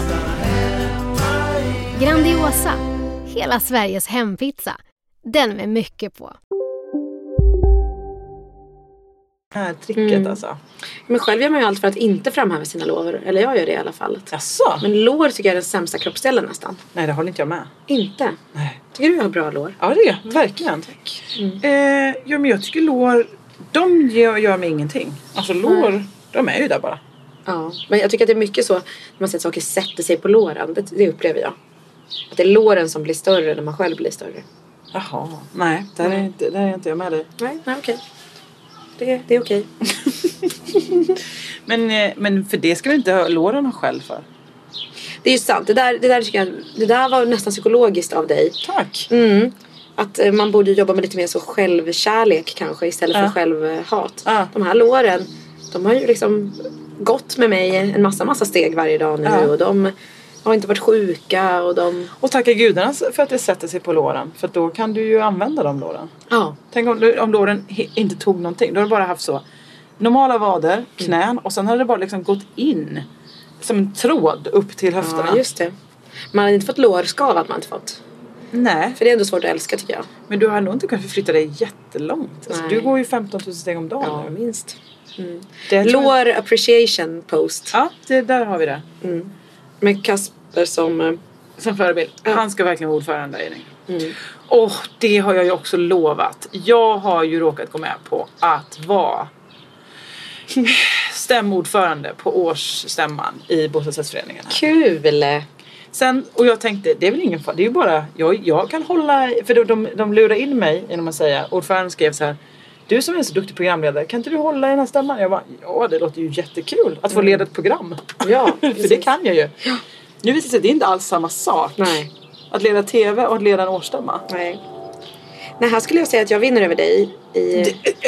Grandiosa, hela Sveriges hempizza. Den med mycket på. Här tricket alltså. Men själv gör man ju allt för att inte framhäva sina lår. Eller jag gör det i alla fall. Asså? Men lår tycker jag är den sämsta kroppsdelen nästan. Nej, det håller inte jag med. Inte? Nej. Tycker du har bra lår? Ja, det är verkligen. Tack. Ja, men jag tycker lår, de gör mig ingenting. Alltså lår, de är ju där bara. Ja, men jag tycker att det är mycket så när man säger att saker sätter sig på låren. Det upplever jag. Att det är låren som blir större när man själv blir större. Jaha, nej, där är inte jag med dig. Nej, okej. Det är okej. Men för det ska vi inte ha låren själv för. Det är ju sant. Det där tycker jag, det där var nästan psykologiskt av dig. Tack. Att man borde jobba med lite mer så självkärlek kanske istället för självhat. De här låren, de har ju liksom gått med mig en massa steg varje dag nu och de har inte varit sjuka och tacka gudarna för att det sätter sig på låren. För då kan du ju använda de låren. Ja. Tänk om låren inte tog någonting. Då har du bara haft så normala vader, knän och sen har det bara liksom gått in som en tråd upp till höfterna. Ja, just det. Man har inte fått lårskav, man inte fått. Nej. För det är ändå svårt att älska tycker jag. Men du har nog inte kunnat förflytta dig jättelångt. Alltså, du går ju 15 000 steg om dagen. Ja, minst. Lår appreciation post. Ja, där har vi det. Med Kasper som förebild. Han ska verkligen vara ordförande i Och det har jag ju också lovat. Jag har ju råkat gå med på att vara stämmordförande på årsstämman i bostadsrättsföreningarna. Kul! Sen, och jag tänkte, det är väl ingen fara. Det är ju bara, jag kan hålla, för de lurar in mig genom att säga, ordföranden skrev så här: du som är så duktig programledare, kan inte du hålla i den här stämman? Jag bara, ja det låter ju jättekul att få leda ett program. Ja, för det kan jag ju. Ja. Nu visar det sig att det är inte alls samma sak. Nej. Att leda tv och att leda en årsstämma. Nej, här skulle jag säga att jag vinner över dig i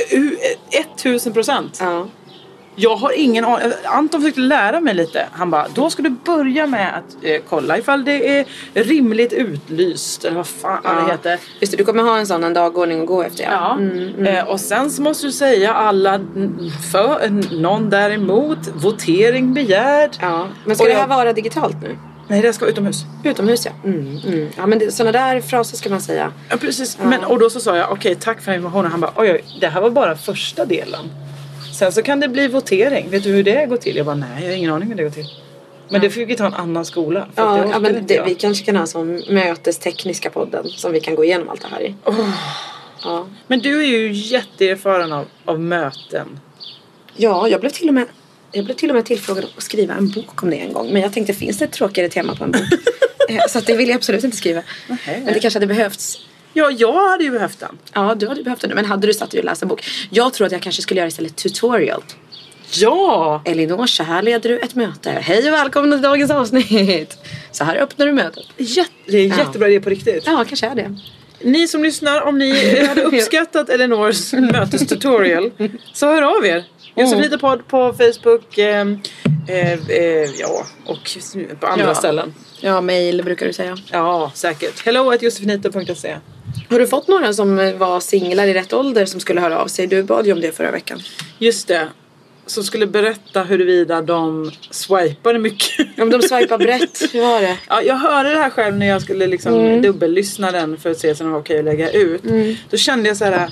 1000%. Ja. Jag har ingen aning. Anton försökte lära mig lite. Han bara, då ska du börja med att kolla ifall det är rimligt utlyst. Eller vad fan det heter. Just det, du kommer ha en dagordning att gå efter. Ja. Och sen så måste du säga alla för, någon däremot, votering begärd. Ja. Men ska det här vara digitalt nu? Nej, det ska vara utomhus. Utomhus, ja. Ja, men sådana där fraser ska man säga. Ja, precis. Ja. Och då så sa jag, okej, tack för informationen. Han bara, oj, det här var bara första delen. Sen så kan det bli votering. Vet du hur det går till? Jag bara, nej, jag har ingen aning hur det går till. Men det får vi ta en annan skola. Ja, men vi kanske kan ha som mötestekniska podden som vi kan gå igenom allt det här i. Ja. Men du är ju jätteerfaren av möten. Ja, jag blev till och med tillfrågad att skriva en bok om det en gång. Men jag tänkte, finns det ett tråkigare tema på en bok? Så att det vill jag absolut inte skriva. Men det kanske hade behövts. Ja, jag hade ju behövt den. Ja, du hade behövt den. Men hade du satt dig och läsa en bok? Jag tror att jag kanske skulle göra istället tutorial. Ja! Elinor, så här leder du ett möte. Hej och välkommen till dagens avsnitt. Så här öppnar du mötet. Det är jättebra idé på riktigt. Ja, kanske är det. Ni som lyssnar, om ni hade uppskattat Elinors mötestutorial, så hör av er. Josefinidapodd på Facebook. Ja, och på andra ställen. Ja, mail brukar du säga. Ja, säkert. hello@josefinito.se. Har du fått några som var singlar i rätt ålder som skulle höra av sig? Du bad ju om det förra veckan. Just det. Som skulle berätta huruvida de swipade mycket. Om de swipade brett, hur var det? Ja, jag hörde det här själv när jag skulle liksom dubbellyssna den för att se så den var okej att lägga ut. Då kände jag så här,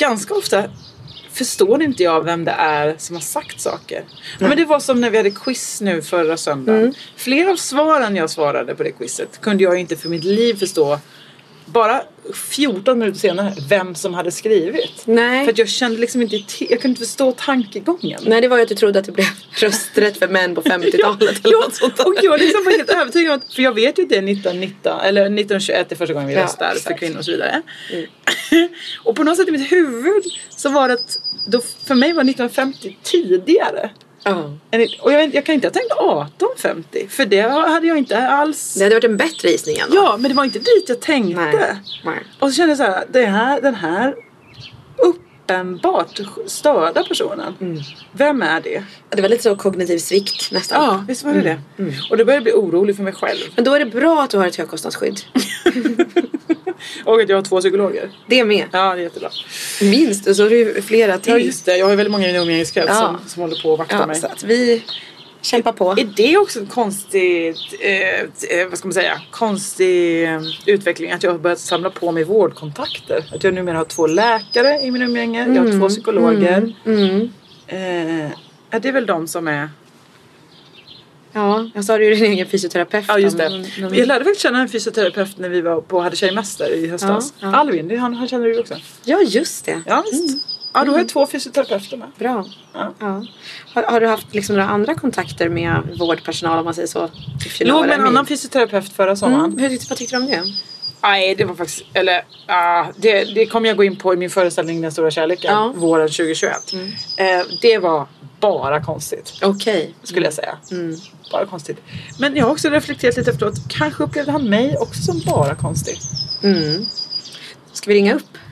ganska ofta förstår inte jag vem det är som har sagt saker. Men det var som när vi hade quiz nu förra söndagen. Flera av svaren jag svarade på det quizet kunde jag inte för mitt liv förstå. Bara 14 minuter senare vem som hade skrivit. Nej. För att jag kände liksom inte, jag kunde inte förstå tankegången. Nej, det var ju att du trodde att det blev rösträtt för män på 50-talet. Och jag liksom var helt övertygad om att, för jag vet ju att det är 1919 eller 1921 är första gången vi röstar för kvinnor och så vidare. Och på något sätt i mitt huvud så var det att då, för mig var 1950 tidigare. Och jag kan inte ha tänkt 1850. För det hade jag inte alls. Det hade varit en bättre gissning ändå. Ja, men det var inte dit jag tänkte. Nej. Och så kände jag så här, den här uppenbart störda personen. Vem är det? Det var lite så kognitiv svikt nästan. Ja, visst var det det. Och då började jag bli orolig för mig själv. Men då är det bra att du har ett högkostnadsskydd. Och att jag har 2 psykologer. Det med. Ja, det är jättebra. Minst, och så har du flera till. Ja, just det. Jag har väldigt många i umgängeskrets som håller på att vakta mig. Så att vi kämpar på. Är det också en konstig, vad ska man säga, konstig utveckling? Att jag har börjat samla på mig vårdkontakter. Att jag numera har 2 läkare i min umgänge. Jag har 2 psykologer. Det är väl de som är... Ja, jag sa det ju din egen fysioterapeut. Ja, just det. Jag lärde väl känna en fysioterapeut när vi var på hade tjejmäster i höstas. Ja. Alvin, han känner du också. Ja, just det. Ja, visst. Ja, då har jag 2 fysioterapeuter med. Bra. Ja. Har du haft liksom några andra kontakter med vårdpersonal om man säger så? Låg med en annan fysioterapeut förra sommaren. Vad tyckte du om det? Nej, det var faktiskt... Eller, det kommer jag gå in på i min föreställning Den stora kärleken. Våren 2021. Det var bara konstigt. Okej. Skulle jag säga. Bara konstigt. Men jag har också reflekterat lite efteråt. Kanske upplevde han mig också som bara konstig. Ska vi ringa upp?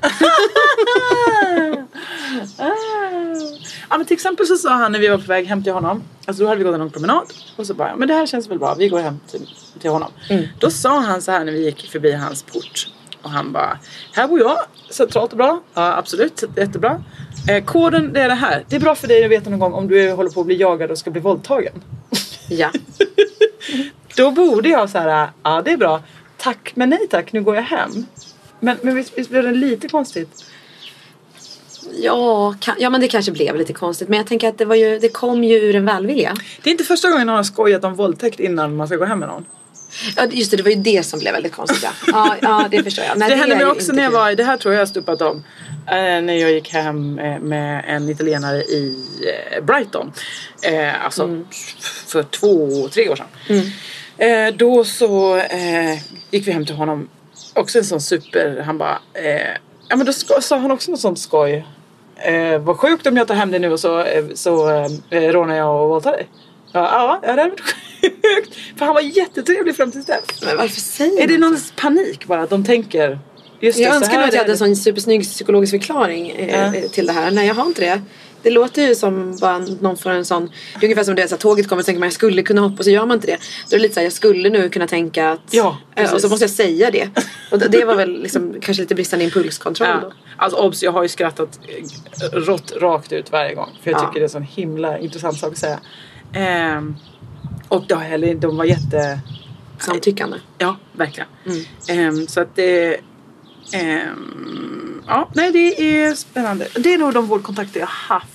Ja, men till exempel så sa han när vi var på väg hem till honom. Alltså då hade vi gått en lång promenad. Och så bara, men det här känns väl bra. Vi går hem till honom. Då sa han så här när vi gick förbi hans port. Och han bara, här bor jag. Centralt och bra. Ja, absolut. Jättebra. Koden, det är det här. Det är bra för dig att veta någon gång om du håller på att bli jagad och ska bli våldtagen. Ja. Då borde jag så här, ja det är bra. Tack, men nej tack, nu går jag hem. Men visst blev det lite konstigt? Ja, men det kanske blev lite konstigt. Men jag tänker att det kom ju ur en välvilja. Det är inte första gången någon har skojat om våldtäkt innan man ska gå hem med någon. Ja, just det var ju det som blev väldigt konstigt. Ja, det förstår jag. Nej, det hände mig också när jag var, det här tror jag stuppat om. När jag gick hem med en italienare i Brighton. Alltså för 2-3 år sedan. Då så gick vi hem till honom. Också en sån super, han bara... ja men då sa han också något sånt skoj. Vad sjukt om jag tar hem det nu och så rånar jag och våldtar dig. Ja, det hade varit sjukt. För han var jättetrevlig fram till dess. Men varför säger är det någon panik bara att de tänker... Just det, jag önskar nog att jag hade en sån supersnygg psykologisk förklaring till det här. Nej, jag har inte det. Det låter ju som bara någon får en sån... Det är ungefär som det så att tåget kommer och tänker man jag skulle kunna hoppa, så gör man inte det. Då är det lite så här, jag skulle nu kunna tänka att... Ja, och så måste jag säga det. Och det var väl liksom kanske lite bristande impulskontroll då. Alltså obs, jag har ju skrattat rakt ut varje gång. För jag tycker det är en sån himla intressant sak att säga. Och de var jätte... samtyckande. Ja, verkligen. Så att det... ja, nej, det är spännande. Det är nog de vårdkontakter jag har haft.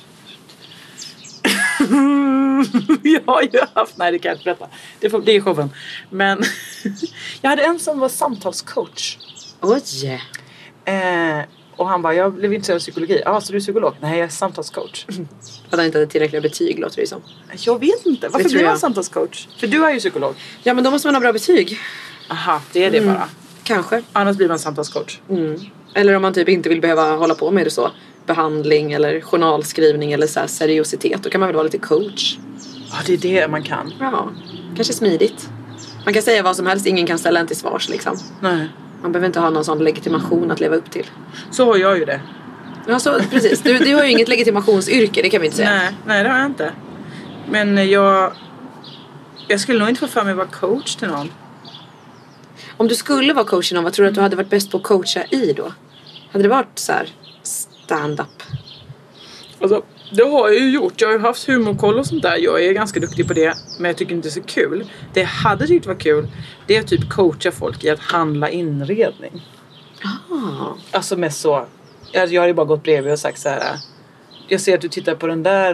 Jag har ju haft... Nej, det kan jag inte berätta. Det är showen. Men jag hade en som var samtalscoach. Oj! Och han bara, jag blev intresserad av psykologi. Ja, så du är psykolog? Nej, jag är samtalscoach. Att han inte hade tillräckliga betyg, låter det som. Jag vet inte. Varför blir man samtalscoach? För du är ju psykolog. Ja, men då måste man ha bra betyg. Aha, det är det bara. Kanske. Annars blir man samtalscoach. Eller om man typ inte vill behöva hålla på med det så. Behandling eller journalskrivning eller så här seriositet. Då kan man väl vara lite coach. Ja, det är det man kan. Ja, kanske smidigt. Man kan säga vad som helst, ingen kan ställa en till svars liksom. Nej. Man behöver inte ha någon sån legitimation att leva upp till. Så har jag ju det. Ja, så, precis. Du har ju inget legitimationsyrke, det kan vi inte säga. Nej, det har jag inte. Men jag skulle nog inte få för mig att vara coach till någon. Om du skulle vara coach till någon, vad tror du att du hade varit bäst på att coacha i då? Hade det varit så här stand-up? Alltså, det har jag ju gjort. Jag har ju haft humorkoll och sånt där. Jag är ganska duktig på det, men jag tycker inte det är så kul. Det jag hade tyckt var kul, det är att typ coacha folk i att handla inredning. Alltså med så Jag har ju bara gått bredvid och sagt så här. Jag ser att du tittar på den där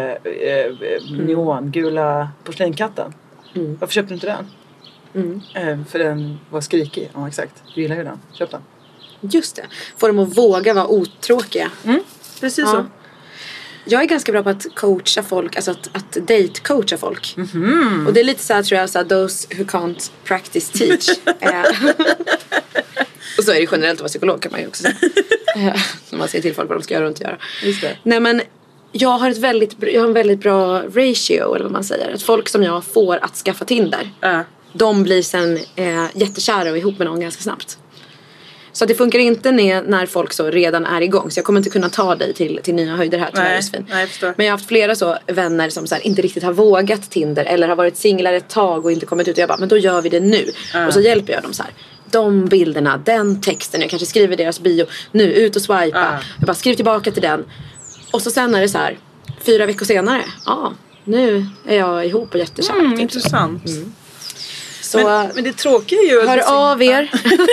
neongula porslinkatten. Varför köpte du inte den? För den var skrikig. Ja, exakt. Du gillar ju den. Köp den. Just det. Får dem att våga vara otråkiga. Precis så. Jag är ganska bra på att coacha folk, alltså att date-coacha folk. Och det är lite så här, tror jag, så här, those who can't practice teach. Och så är det generellt att vara psykolog, kan man ju också säga. När man säger till folk vad de ska göra och inte göra. Just det. Nej, men jag har en väldigt bra ratio, eller vad man säger. Att folk som jag får att skaffa Tinder, de blir sen jättekära och ihop med någon ganska snabbt. Så det funkar inte när folk så redan är igång. Så jag kommer inte kunna ta dig till nya höjder här. Nej, men jag har haft flera så vänner som så här, inte riktigt har vågat Tinder. Eller har varit singlar ett tag och inte kommit ut. Och jag bara, men då gör vi det nu. Och så hjälper jag dem så här. De bilderna, den texten. Jag kanske skriver deras bio. Nu, ut och swipa. Jag bara skriver tillbaka till den. Och så sen är det så här, 4 veckor senare. Nu är jag ihop och jättekär. Intressant. Så, men det tråkiga är ju... Hör av er.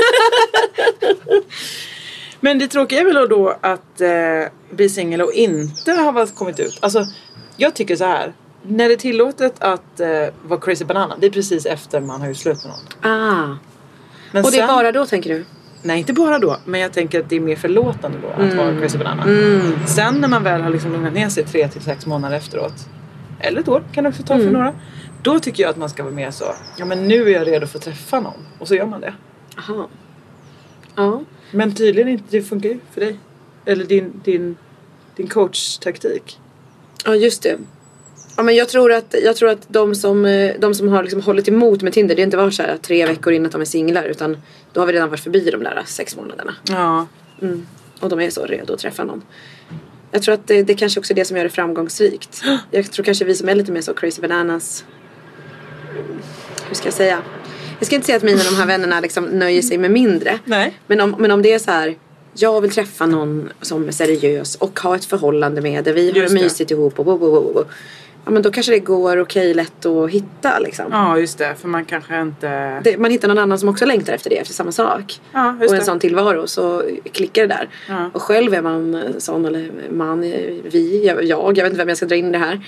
Men det tråkiga är väl då att bli singel och inte ha kommit ut. Alltså, jag tycker så här. När det är tillåtet att vara crazy banana, det är precis efter man har ju slut med någon. Men och det är bara då, tänker du? Nej, inte bara då. Men jag tänker att det är mer förlåtande då att vara crazy banana. Sen när man väl har liksom lugnat ner sig 3 till 6 månader efteråt, eller ett år kan det också ta för några. Då tycker jag att man ska vara mer så. Ja, men nu är jag redo för att träffa någon. Och så gör man det. Aha. Ja. Men tydligen inte, det funkar ju för dig. Eller din coach-taktik. Ja, just det. Ja, men jag tror att de som har liksom hållit emot med Tinder, det är inte varit så här 3 veckor innan de är singlar, utan då har vi redan varit förbi de där 6 månaderna. Ja. Och de är så redo att träffa någon. Jag tror att det kanske också är det som gör det framgångsrikt. Jag tror kanske vi som är lite mer så crazy bananas, hur ska jag säga? Jag ska inte säga att mina de här vännerna liksom nöjer sig med mindre. Nej. Men om det är så här, jag vill träffa någon som är seriös och ha ett förhållande med det. Vi har mysigt ihop och ja, men då kanske det går okej lätt att hitta liksom. Ja, just det. För man kanske inte... man hittar någon annan som också längtar efter det, efter samma sak. Ja, just och en det. sån tillvaro, så klickar det där. Ja. Och själv är man sån, eller man, jag vet inte vem jag ska dra in i det här.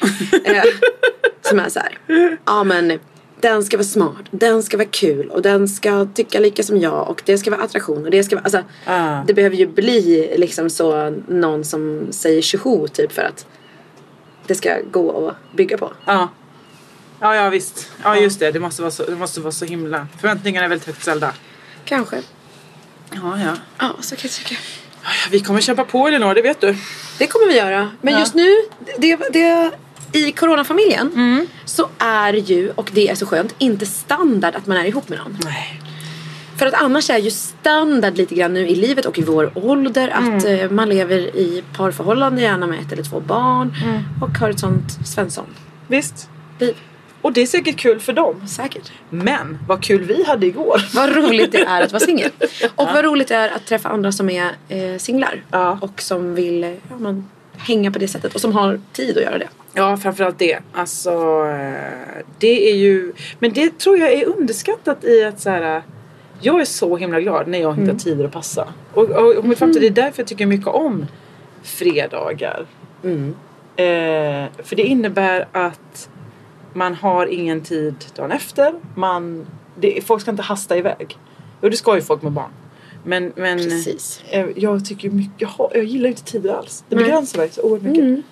Som är så här. Ja, men den ska vara smart, den ska vara kul och den ska tycka lika som jag och det ska vara attraktion och det ska vara, alltså, det behöver ju bli liksom så någon som säger tjoho typ för att det ska gå att bygga på. Ja, visst. Ja, just det. Det måste vara så himla. Förväntningarna är väldigt högt ställda. Kanske. Ja. Ja, så kan jag tycka. Vi kommer kämpa på, Elinor, det vet du. Det kommer vi göra. Men just nu, det i coronafamiljen så är ju, och det är så skönt, inte standard att man är ihop med någon. Nej. För att annars är ju standard lite grann nu i livet och i vår ålder att man lever i parförhållande, gärna med 1 eller 2 barn och har ett sånt Svensson. Visst. Liv. Och det är säkert kul för dem. Säkert. Men vad kul vi hade igår. Vad roligt det är att vara singel. Och vad roligt det är att träffa andra som är singlar. Och som vill hänga på det sättet. Och som har tid att göra det. Ja, framförallt det. Alltså, det är ju... Men det tror jag är underskattat i att så här... Jag är så himla glad när jag hittar tider att passa. Och det är därför jag tycker mycket om fredagar. För det innebär att man har ingen tid dagen efter. Folk ska inte hasta iväg. Och det ska ju folk med barn. Men precis. Jag tycker mycket, jag gillar inte tider alls. Det begränsar mig så oerhört mycket.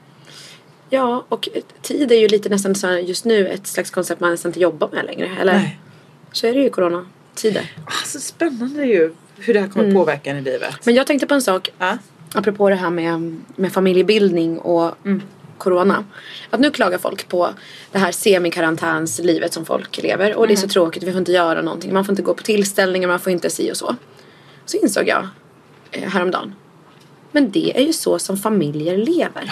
Ja, och tid är ju lite nästan så just nu ett slags koncept man nästan inte jobbar med längre. Eller? Nej. Så är det ju coronatider. Alltså spännande ju hur det här kommer påverka en i livet. Men jag tänkte på en sak. Apropå det här med familjebildning och corona. Att nu klagar folk på det här semi-karantänslivet som folk lever. Och det är så tråkigt, vi får inte göra någonting. Man får inte gå på tillställningar, man får inte si och så. Så insåg jag häromdagen. Men det är ju så som familjer lever.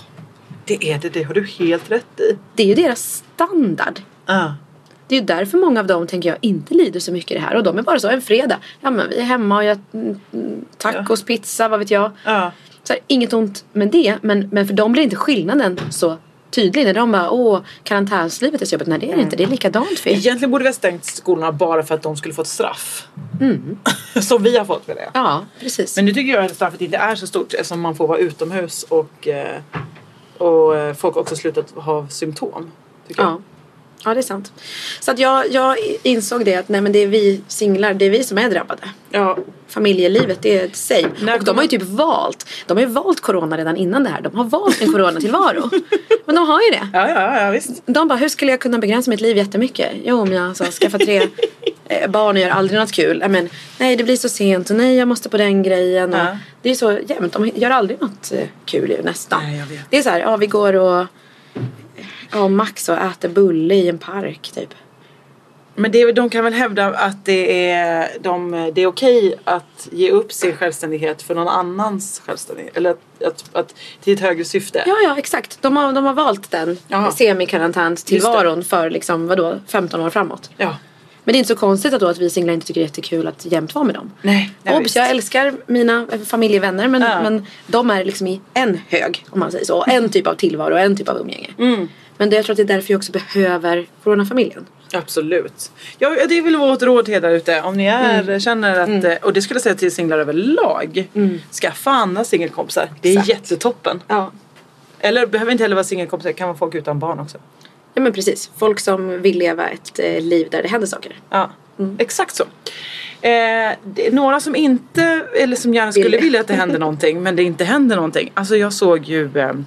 Det har du helt rätt i. Det är ju deras standard. Det är ju därför många av dem, tänker jag, inte lider så mycket i det här. Och de är bara så, en fredag. Ja, men vi är hemma och jag tacos, pizza, vad vet jag. Så här, inget ont med det. Men för dem blir inte skillnaden så tydlig när de bara, karantänslivet är så jobbigt. Nej, det är inte. Det är likadant för er. Egentligen borde vi ha stängt skolorna bara för att de skulle få ett straff. Som vi har fått för det. Ja, precis. Men nu tycker jag att straffet inte är så stort eftersom man får vara utomhus och folk också slutat ha symptom. Tycker jag. Ja, det är sant. Så att jag insåg det att nej, men det är vi singlar, det är vi som är drabbade. Ja. Familjelivet, det är ett same. Och de har ju typ valt corona redan innan det här. De har valt en coronatillvaro. Men de har ju det. Ja, visst. De bara, hur skulle jag kunna begränsa mitt liv jättemycket? Jo, om jag skaffar 3 barn och gör aldrig något kul. Men, nej, det blir så sent och nej, jag måste på den grejen. Och det är så jämnt. De gör aldrig något kul nästan. Nej, jag vet. Det är så här, vi går och Max och äter bulle i en park typ. Men de kan väl hävda att det är okej att ge upp sin självständighet för någon annans självständighet. Eller att till ett högre syfte. Ja, exakt. De har valt den semi-karantänstillvaron för liksom, 15 år framåt. Ja. Men det är inte så konstigt att vi singlar inte tycker det är jättekul att jämt vara med dem. Nej, jag älskar mina familjevänner men de är liksom i en hög, om man säger så. En typ av tillvaro och en typ av umgänge. Men jag tror att det är därför jag också behöver coronafamiljen. Absolut. Ja, det är väl vårt råd till där ute. Om ni känner att, och det skulle jag säga till singlar överlag, skaffa andra singelkompisar. Det är jättetoppen. Ja. Eller behöver inte heller vara singelkompisar, det kan vara folk utan barn också. Ja, men precis. Folk som vill leva ett liv där det händer saker. Ja, exakt så. Det är några som inte, eller som gärna skulle vilja att det händer någonting, men det inte händer någonting. Alltså jag såg ju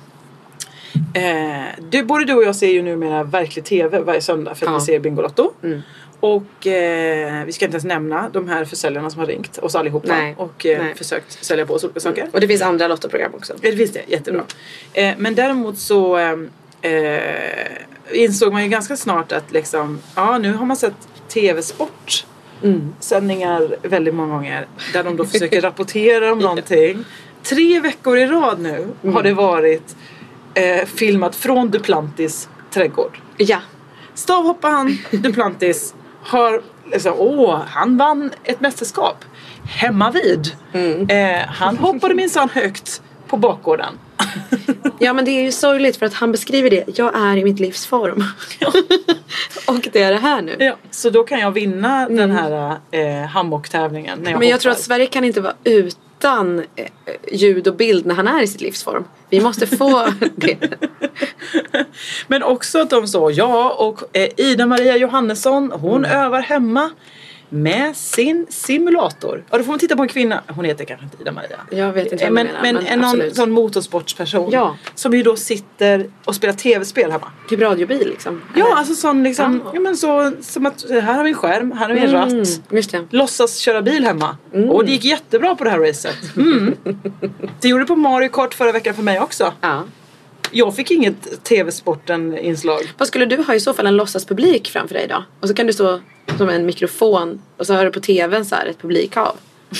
både du och jag ser ju numera verklig tv varje söndag för att vi ser Bingolotto. Och vi ska inte ens nämna de här försäljarna som har ringt oss allihopa och försökt sälja på oss olika saker. Och det finns andra lottoprogram också. Det finns det, jättebra. Men däremot så insåg man ju ganska snart att liksom, nu har man sett tv-sport sändningar väldigt många gånger där de då försöker rapportera om någonting. 3 veckor i rad nu har det varit filmat från Duplantis trädgård. Ja. Stavhopparen Duplantis har liksom, han vann ett mästerskap hemma vid. Han hoppade minsann högt på bakgården. Ja, men det är ju sorgligt för att han beskriver det. Jag är i mitt livsform. Och det är det här nu. Ja, så då kan jag vinna den här hammocktävlingen. Men jag tror att Sverige kan inte vara utan ljud och bild när han är i sitt livsform. Vi måste få det. Men också att de sa och Ida Maria Johannesson, hon övar hemma med sin simulator. Ja, då får man titta på en kvinna. Hon heter kanske inte Ida Maria. Jag vet inte men någon sån motorsportsperson som ju då sitter och spelar tv-spel hemma. Typ radiobil liksom. Ja, alltså sån liksom, men så som att här har vi en skärm, här har vi en ratt. Just det. Låtsas köra bil hemma. Och det gick jättebra på det här racet. Det gjorde det på Mario Kart förra veckan för mig också. Ja. Jag fick inget tv-sporten-inslag. Vad skulle du ha i så fall en låtsaspublik framför dig då? Och så kan du stå som en mikrofon och så hör du på tvn så här ett publikhav.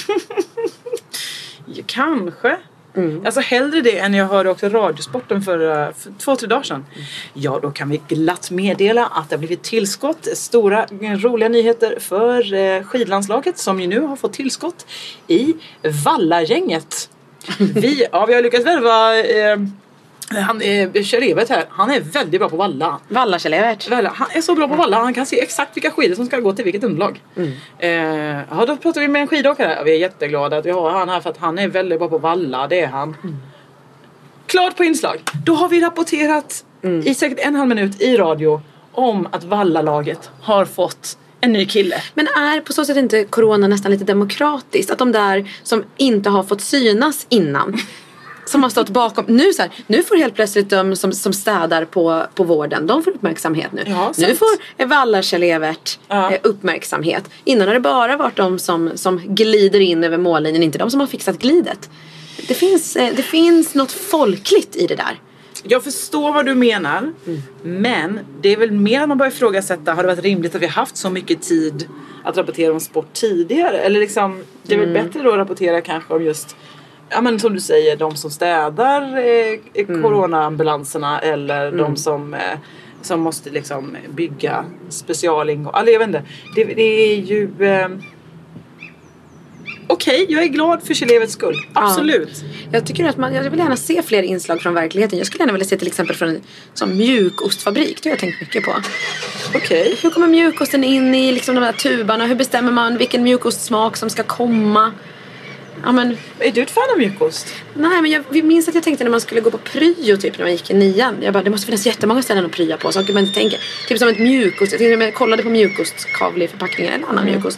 Kanske. Alltså hellre det än jag hörde också radiosporten för 2-3 dagar sedan. Ja, då kan vi glatt meddela att det har blivit tillskott. Stora roliga nyheter för skidlandslaget som ju nu har fått tillskott i Valla-gänget. Vi har lyckats värva han är Kjell Evert här. Han är väldigt bra på valla. Valla Kjell Evert. Han är så bra på valla. Han kan se exakt vilka skidor som ska gå till vilket underlag. Då pratar vi med en skidåkare. Vi är jätteglada att vi har han här för att han är väldigt bra på valla. Det är han. Klart på inslag. Då har vi rapporterat i säkert 1,5 minut i radio om att vallalaget har fått en ny kille. Men är på så sätt inte corona nästan lite demokratiskt? Att de där som inte har fått synas innan som har stått bakom. Nu får helt plötsligt de som städar på vården, de får uppmärksamhet nu. Ja, nu får Valla Kjell Evert uppmärksamhet. Innan har det bara varit de som glider in över mållinjen, inte de som har fixat glidet. Det finns något folkligt i det där. Jag förstår vad du menar. Men det är väl mer att man börjar ifrågasätta. Har det varit rimligt att vi har haft så mycket tid att rapportera om sport tidigare? Eller liksom, det är väl bättre då att rapportera kanske om just, ja men som du säger, de som städar coronaambulanserna eller de som måste liksom bygga specialingång. Alltså jag vet inte. Det är ju okej okej, jag är glad för Chilevets skull. Absolut. Ja. Jag tycker att jag vill gärna se fler inslag från verkligheten. Jag skulle gärna vilja se till exempel från en sån mjukostfabrik. Det har jag tänkt mycket på. Okej. Hur kommer mjukosten in i liksom de här tubarna? Hur bestämmer man vilken mjukostsmak som ska komma? Ja, men... Är du ett fan av mjukost? Nej, men vi minns att jag tänkte när man skulle gå på pryo typ när man gick i 9. Jag bara, det måste finnas jättemånga ställen att prya på. Saker man inte tänker. Typ som ett mjukost. Jag kollade på mjukostkavle i förpackningen eller annan mjukost.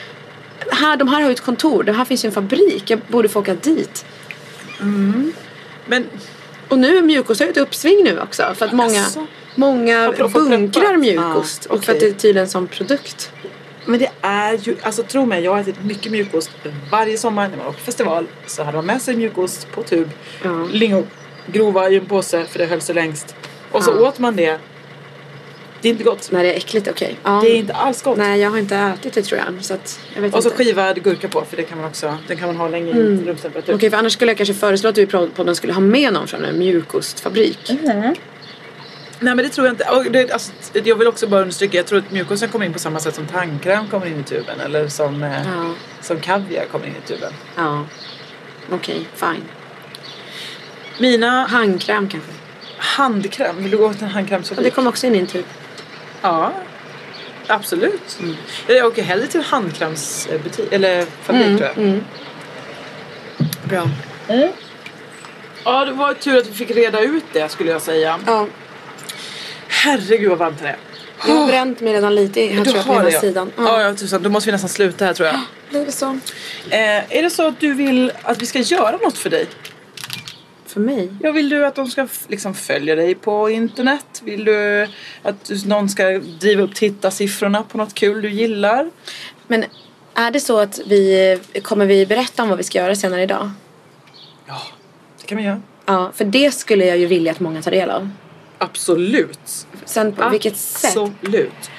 De här har ju ett kontor. Det här finns ju en fabrik. Jag borde få åka dit. Men... Och nu är mjukost ett uppsving nu också. För att många bunkrar mjukost. Och för att det är tydligen en sån produkt. Men det är ju, alltså tro mig, jag har ätit mycket mjukost varje sommar när man var på festival. Så hade man med sig mjukost på tub. Lingon grova i en påse för det höll sig längst. Och så åt man det. Det är inte gott. Nej, det är äckligt, okej. Det är inte alls gott. Nej, jag har inte ätit det tror jag. Så att, jag vet och så inte. Skivad gurka på, för det kan man också, den kan man ha länge i rumstemperatur. Okej, för annars skulle jag kanske föreslå att du i podden skulle ha med någon från en mjukostfabrik. Nej, men det tror jag inte. Och det, alltså, jag vill också bara understryka, jag tror att mjukosten kommer in på samma sätt som tandkräm kommer in i tuben. Eller som kaviar kommer in i tuben. Ja, okej, fine. Mina... Handkräm kanske. Handkräm? Vill du gå åt en handkrämsfabrik? Det kommer också in i en tub. Ja, absolut. Jag åker hellre till handkrämsbutik eller fabrik tror jag. Bra. Ja, det var tur att vi fick reda ut det skulle jag säga. Ja. Herregud vad varmt det är. Jag har bränt mig redan lite här tror jag på ena sidan. Ja, tusan. Då måste vi nästan sluta här tror jag. Blir det så? Är det så att du vill att vi ska göra något för dig? För mig? Ja, vill du att de ska liksom följa dig på internet? Vill du att någon ska driva upp tittarsiffrorna på något kul du gillar? Men är det så att kommer vi berätta om vad vi ska göra senare idag? Ja, det kan vi göra. Ja, för det skulle jag ju vilja att många tar del av. Absolut. Sen på vilket sätt? Absolut.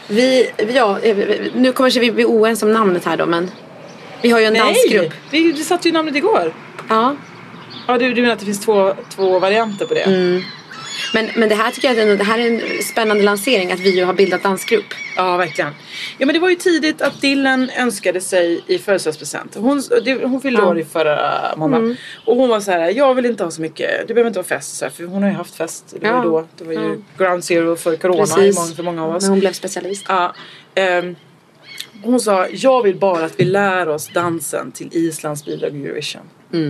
Nu kommer vi bli oense om namnet här då, men vi har ju en dansgrupp. Nej, vi satte ju namnet igår. Ja. Ja, du menar att det finns två varianter på det. Men det här tycker jag det här är en spännande lansering, att vi ju har bildat dansgrupp. Ja, verkligen. Ja, men det var ju tidigt att Dylan önskade sig i födelsedagspresent. Hon fyllde år i förra måndagen. Och hon var så här, jag vill inte ha så mycket, det behöver inte vara fest så här, för hon har ju haft fest. Det var ju ground zero för corona för många av oss. Men hon blev specialist. Ja. Hon sa, jag vill bara att vi lär oss dansen till Islands bidrag i Eurovision.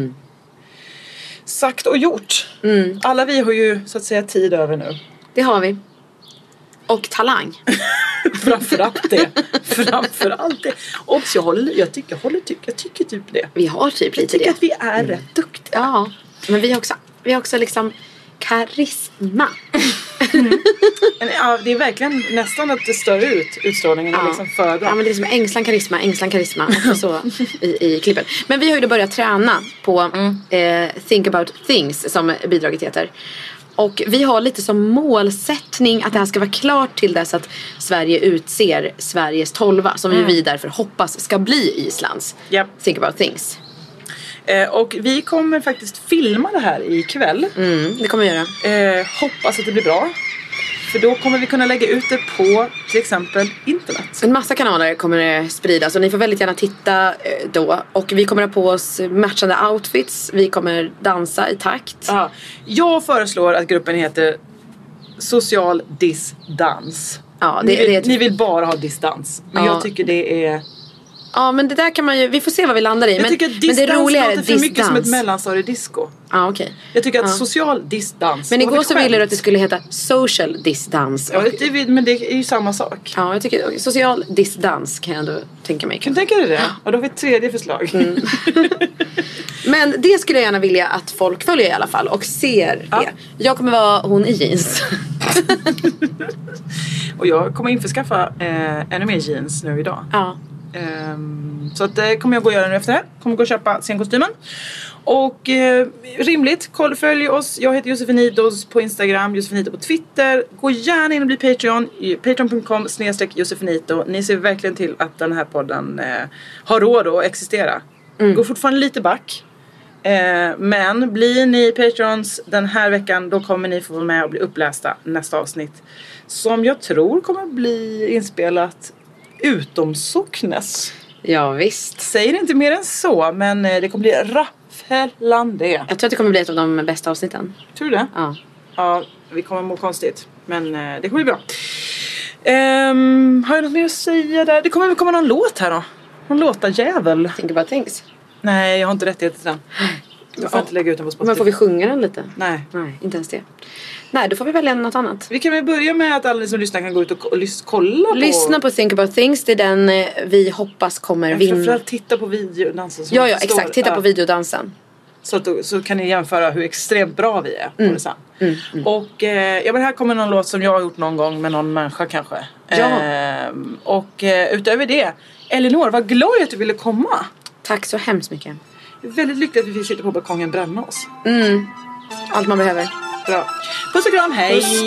Sagt och gjort. Alla vi har ju så att säga tid över nu. Det har vi. Och talang. Framförallt det. Och jag tycker typ det. Vi har typ lite det. Jag tycker att vi är rätt duktiga. Ja. Men vi har också liksom karisma. Ja, det är verkligen nästan att det stör ut utstrålningen liksom för dem. Ja, men det är som ängslan, karisma och så i klippen. Men vi har ju då börjat träna på Think About Things som bidraget heter. Och vi har lite som målsättning att det här ska vara klart till dess att Sverige utser Sveriges 12 som vi därför hoppas ska bli Islands Think About Things. Och vi kommer faktiskt filma det här ikväll. Det kommer vi göra. Hoppas att det blir bra. För då kommer vi kunna lägga ut det på till exempel internet. En massa kanaler kommer det spridas. Och ni får väldigt gärna titta då. Och vi kommer ha på oss matchande outfits. Vi kommer dansa i takt. Jag föreslår att gruppen heter Social Distans. Ja, ni vill bara ha distans. Men jag tycker det är... Ja, men det där kan man ju... Vi får se vad vi landar i. Jag tycker att distans låter för mycket som ett mellanstadiedisco. Ja, okej. Jag tycker att social distans... Men igår så ville du att det skulle heta social distans. Ja, men det är ju samma sak. Ja, jag tycker social distans kan jag ändå tänka mig. Kan du tänka dig det? Ja, då har vi ett tredje förslag. Men det skulle jag gärna vilja att folk följer i alla fall och ser det. Jag kommer vara hon i jeans. Och jag kommer införskaffa ännu mer jeans nu idag. Ja. Så att det kommer jag gå och göra nu efter det här. Kommer gå och köpa scenkostymen. Och rimligt, följ oss. Jag heter Josefinitos på Instagram, Josefinito på Twitter. Gå gärna in och bli Patreon. Patreon.com/Josefinito. Ni ser verkligen till att den här podden har råd att existera. Går fortfarande lite back. Men blir ni Patrons den här veckan, då kommer ni få vara med och bli upplästa nästa avsnitt. Som jag tror kommer bli inspelat utom Socknes. Ja, visst. Säger inte mer än så, men det kommer bli rafflande. Jag tror att det kommer bli ett av de bästa avsnitten. Tror du det? Ja. Ja, vi kommer må konstigt. Men det kommer bli bra. Har jag något mer att säga där? Det kommer väl komma någon låt här då. Någon låtarjävel. Think about things. Nej, jag har inte rättighet till den. Jag får inte lägga ut den på Spotify. Men får vi sjunga den lite? Nej, inte ens det. Nej, då får vi välja något annat. Vi kan väl börja med att alla som lyssnar kan gå ut och kolla på. Lyssna på Think about things. Det är den vi hoppas kommer vinna. Framförallt titta på videodansen. Ja, exakt. Titta på videodansen. Så kan ni jämföra hur extremt bra vi är på det sen. Och men här kommer någon låt som jag har gjort någon gång med någon människa kanske. Ja. Och utöver det, Elinor, vad glad jag att du ville komma. Tack så hemskt mycket. Väldigt lyckligt att vi fick sitta på balkongen och bränna oss. Allt man behöver. Bra. Puss och kram, hej! Puss.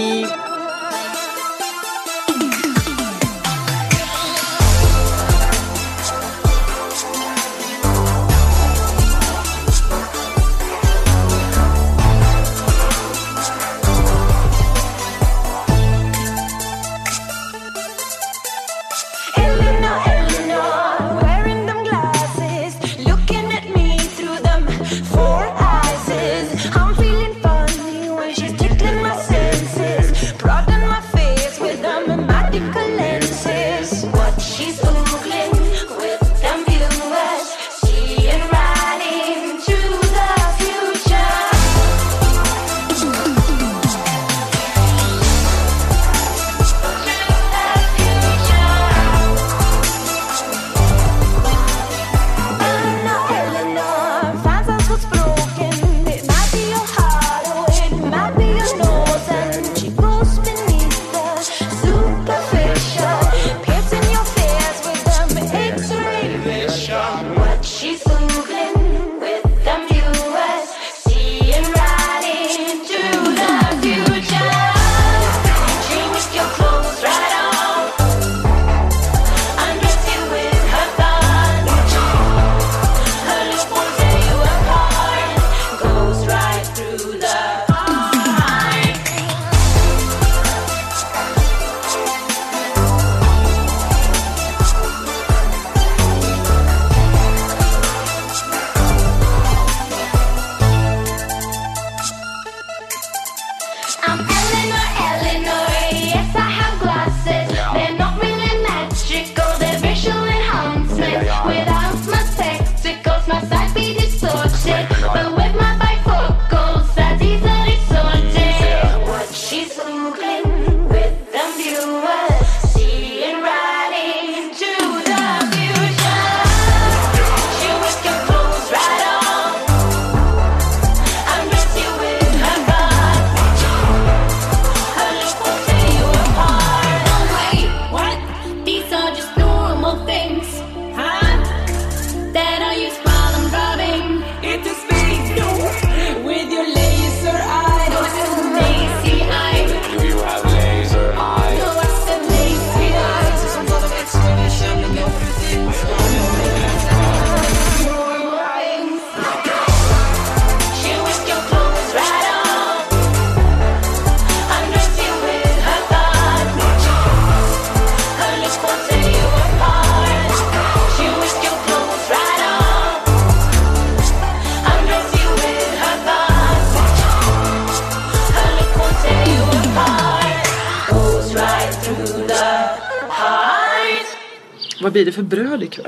Vad blir det för bröd ikväll?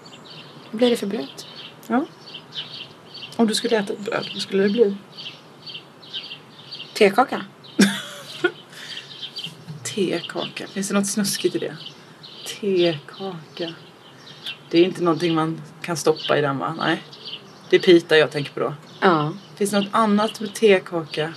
Vad blir det för bröd? Ja. Om du skulle äta ett bröd, vad skulle det bli? Tekaka. Tekaka. Finns det något snuskigt i det? Tekaka. Det är inte någonting man kan stoppa i den, va? Nej. Det är pita jag tänker på då. Ja. Finns det något annat med tekaka?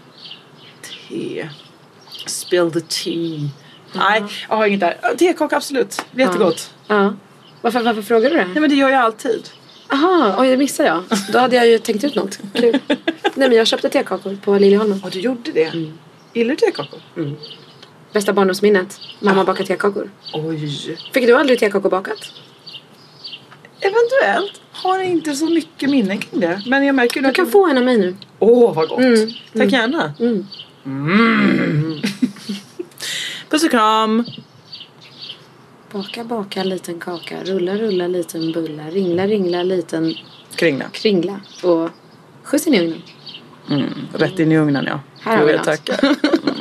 Spill the tea. Nej, jag har inget där. Tekaka, absolut. Det är jättegott. Ja. Varför frågar du det? Nej, men det gör jag alltid. Aha, oj, det missade jag. Då hade jag ju tänkt ut något. Kul. Nej, men jag köpte tekakor på Liljeholmen. Och du gjorde det? Gillar du tekakor? Bästa barndomsminnet. Mamma bakade tekakor. Oj. Fick du aldrig tekakor bakat? Eventuellt. Har inte så mycket minnen kring det. Men jag märker du kan få en av mig nu. Åh, vad gott. Tack gärna. Puss och kram. Baka liten kaka. Rulla liten bulla. Ringla liten kringla. Och skjuts in i ugnen. Rätt in i ugnen, ja. Här har vi något. Tacka.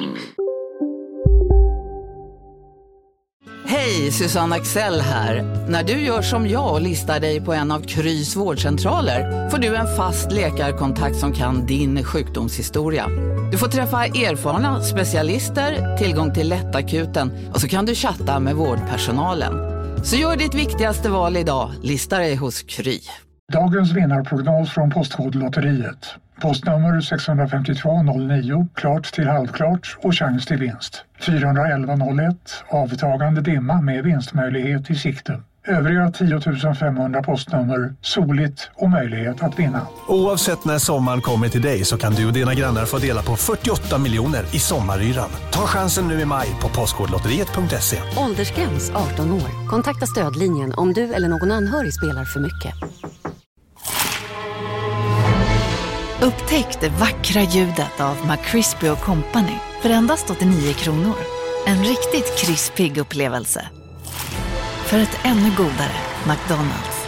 Hej, Susanne Axel här. När du gör som jag och listar dig på en av Krys vårdcentraler får du en fast läkarkontakt som kan din sjukdomshistoria. Du får träffa erfarna specialister, tillgång till lättakuten och så kan du chatta med vårdpersonalen. Så gör ditt viktigaste val idag, lista dig hos Kry. Dagens vinnarprognos från Postkodlotteriet. Postnummer 65209, klart till halvklart och chans till vinst. 41101, avtagande dimma med vinstmöjlighet i sikte. Övriga 10 500 postnummer, soligt och möjlighet att vinna. Oavsett när sommaren kommer till dig så kan du och dina grannar få dela på 48 miljoner i sommaryran. Ta chansen nu i maj på postkodlotteriet.se. Åldersgräns 18 år. Kontakta stödlinjen om du eller någon anhörig spelar för mycket. Upptäck det vackra ljudet av McCrispy & Company för endast 89 kronor. En riktigt krispig upplevelse. För ett ännu godare McDonald's.